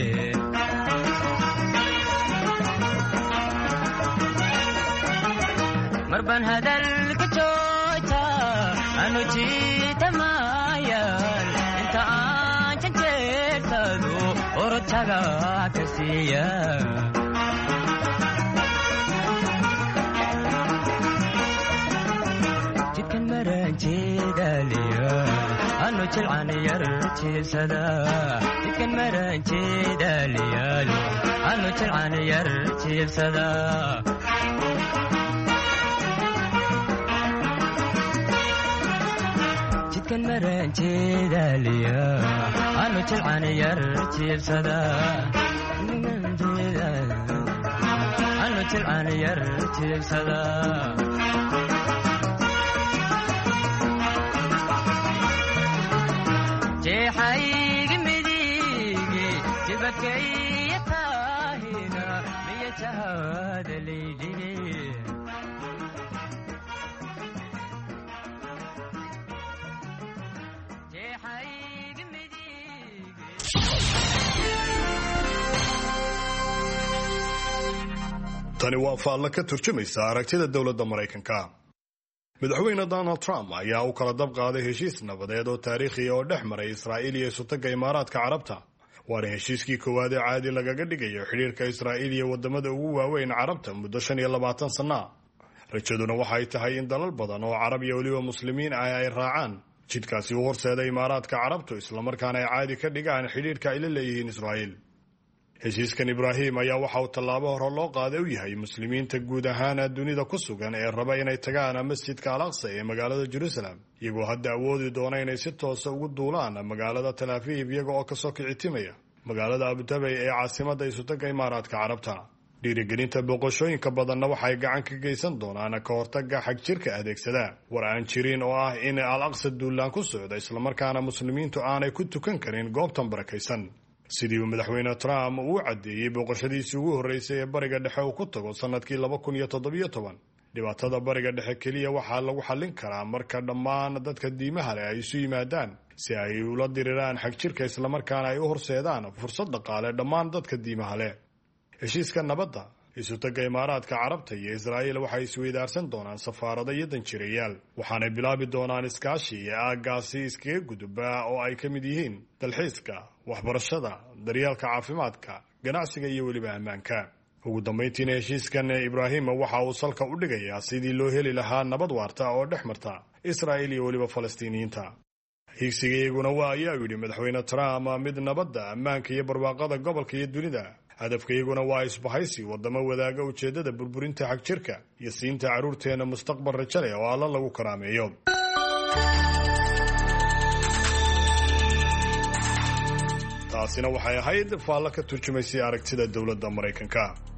marban hadalka jooja anu jiitamayan inta aan janjeersado orojaga ka siiya jidkan maranjeedaliya anu jilcan yar jiibsada jidkan maranjeedaliyaalo anu jilcan yar jiibsada jidkan maranjeedaliya anu jilcan yar jiibsada anu jilcan yar jiibsada jeexaygi midigi jibakaya taahina miya jahada laydhigi tani waa faallo ka turjumaysa aragtida dowladda maraykanka madaxweyne donald trump ayaa u kala dab qaaday heshiis nabadeed oo taariikhiya oo dhex maray israa'iil iyo isutagga imaaraadka carabta waana heshiiskii koowaad ee caadi lagaga dhigayo xidhiirka israa'iil iyo waddamada ugu waaweyn carabta muddo 25 sanna rajaduna waxay tahay in dalal badan oo carab iyo weliba muslimiin ah ay raacaan jidkaasi u horseeda imaaraadka carabtu islamarkaana ay caadi ka dhigaan xidhiirka ay la leeyihiin israa'iil heshiiskan ibraahim ayaa waxa uu tallaabo hore loo qaaday u yahay muslimiinta guud ahaan dunida ku sugan ee raba inay tagaan masjidka al-aqsa ee magaalada jerusalem iyagoo hadda awoodi doona inay si toosa ugu duulaan magaalada Tel Aviv iyaga oo kasoo kicitimaya magaalada Abu Dhabi ee caasimadda isutagga imaaraadka carabta dhiirigelinta boqoshooyinka badanna waxay gacan ka geysan doonaan ka hortagga xagjirka adeegsada war aan jirin oo ah in al-aqsa duulaan ku socda islamarkaana muslimiintu aanay ku tukan karin goobtan barakaysan sidii uu madaxweyne Trump uu cadeeyay boqoshadiisii ugu horeysay ee bariga dhexe uu ku tago sanadkii 2017 dhibaatada bariga dhexe kaliya waxaa lagu xallin karaa marka dhammaan dadka diimaha leh ay isu yimaadaan si ay ula diriraan xagjirka islamarkaana ay u horseedaan fursad dhaqaale dhammaan dadka diimaha leh heshiiska nabadda isutagga imaaraadka carabta iyo Israa'iil waxay isweydaarsan doonaan safaarada iyo danjireyaal waxaanay bilaabi doonaan iskaashi iyo aagaasi iskaga gudba oo ay ka mid yihiin dalxiiska waxbarashada daryeelka caafimaadka ganacsiga iyo weliba ammaanka ugu dambeyntiina heshiiskan Ibraahim waxa uu salka u dhigayaa sidii loo heli lahaa nabad waarta oo dhex marta Israa'iil iyo weliba Falastiiniyiinta higsigayaguna waa ayaa yidhi madaxweyne Trump mid nabadda ammaanka iyo barwaaqada gobolka iyo dunida. hadafkayguna waa isbahaysi wadamo wadaaga ujeedada burburinta xagjirka iyo siinta caruurteena mustaqbal rajo leh oo alla lagu karaameeyo. taasina waxay ahayd faalla ka turjumaysay aragtida dowladda Mareykanka.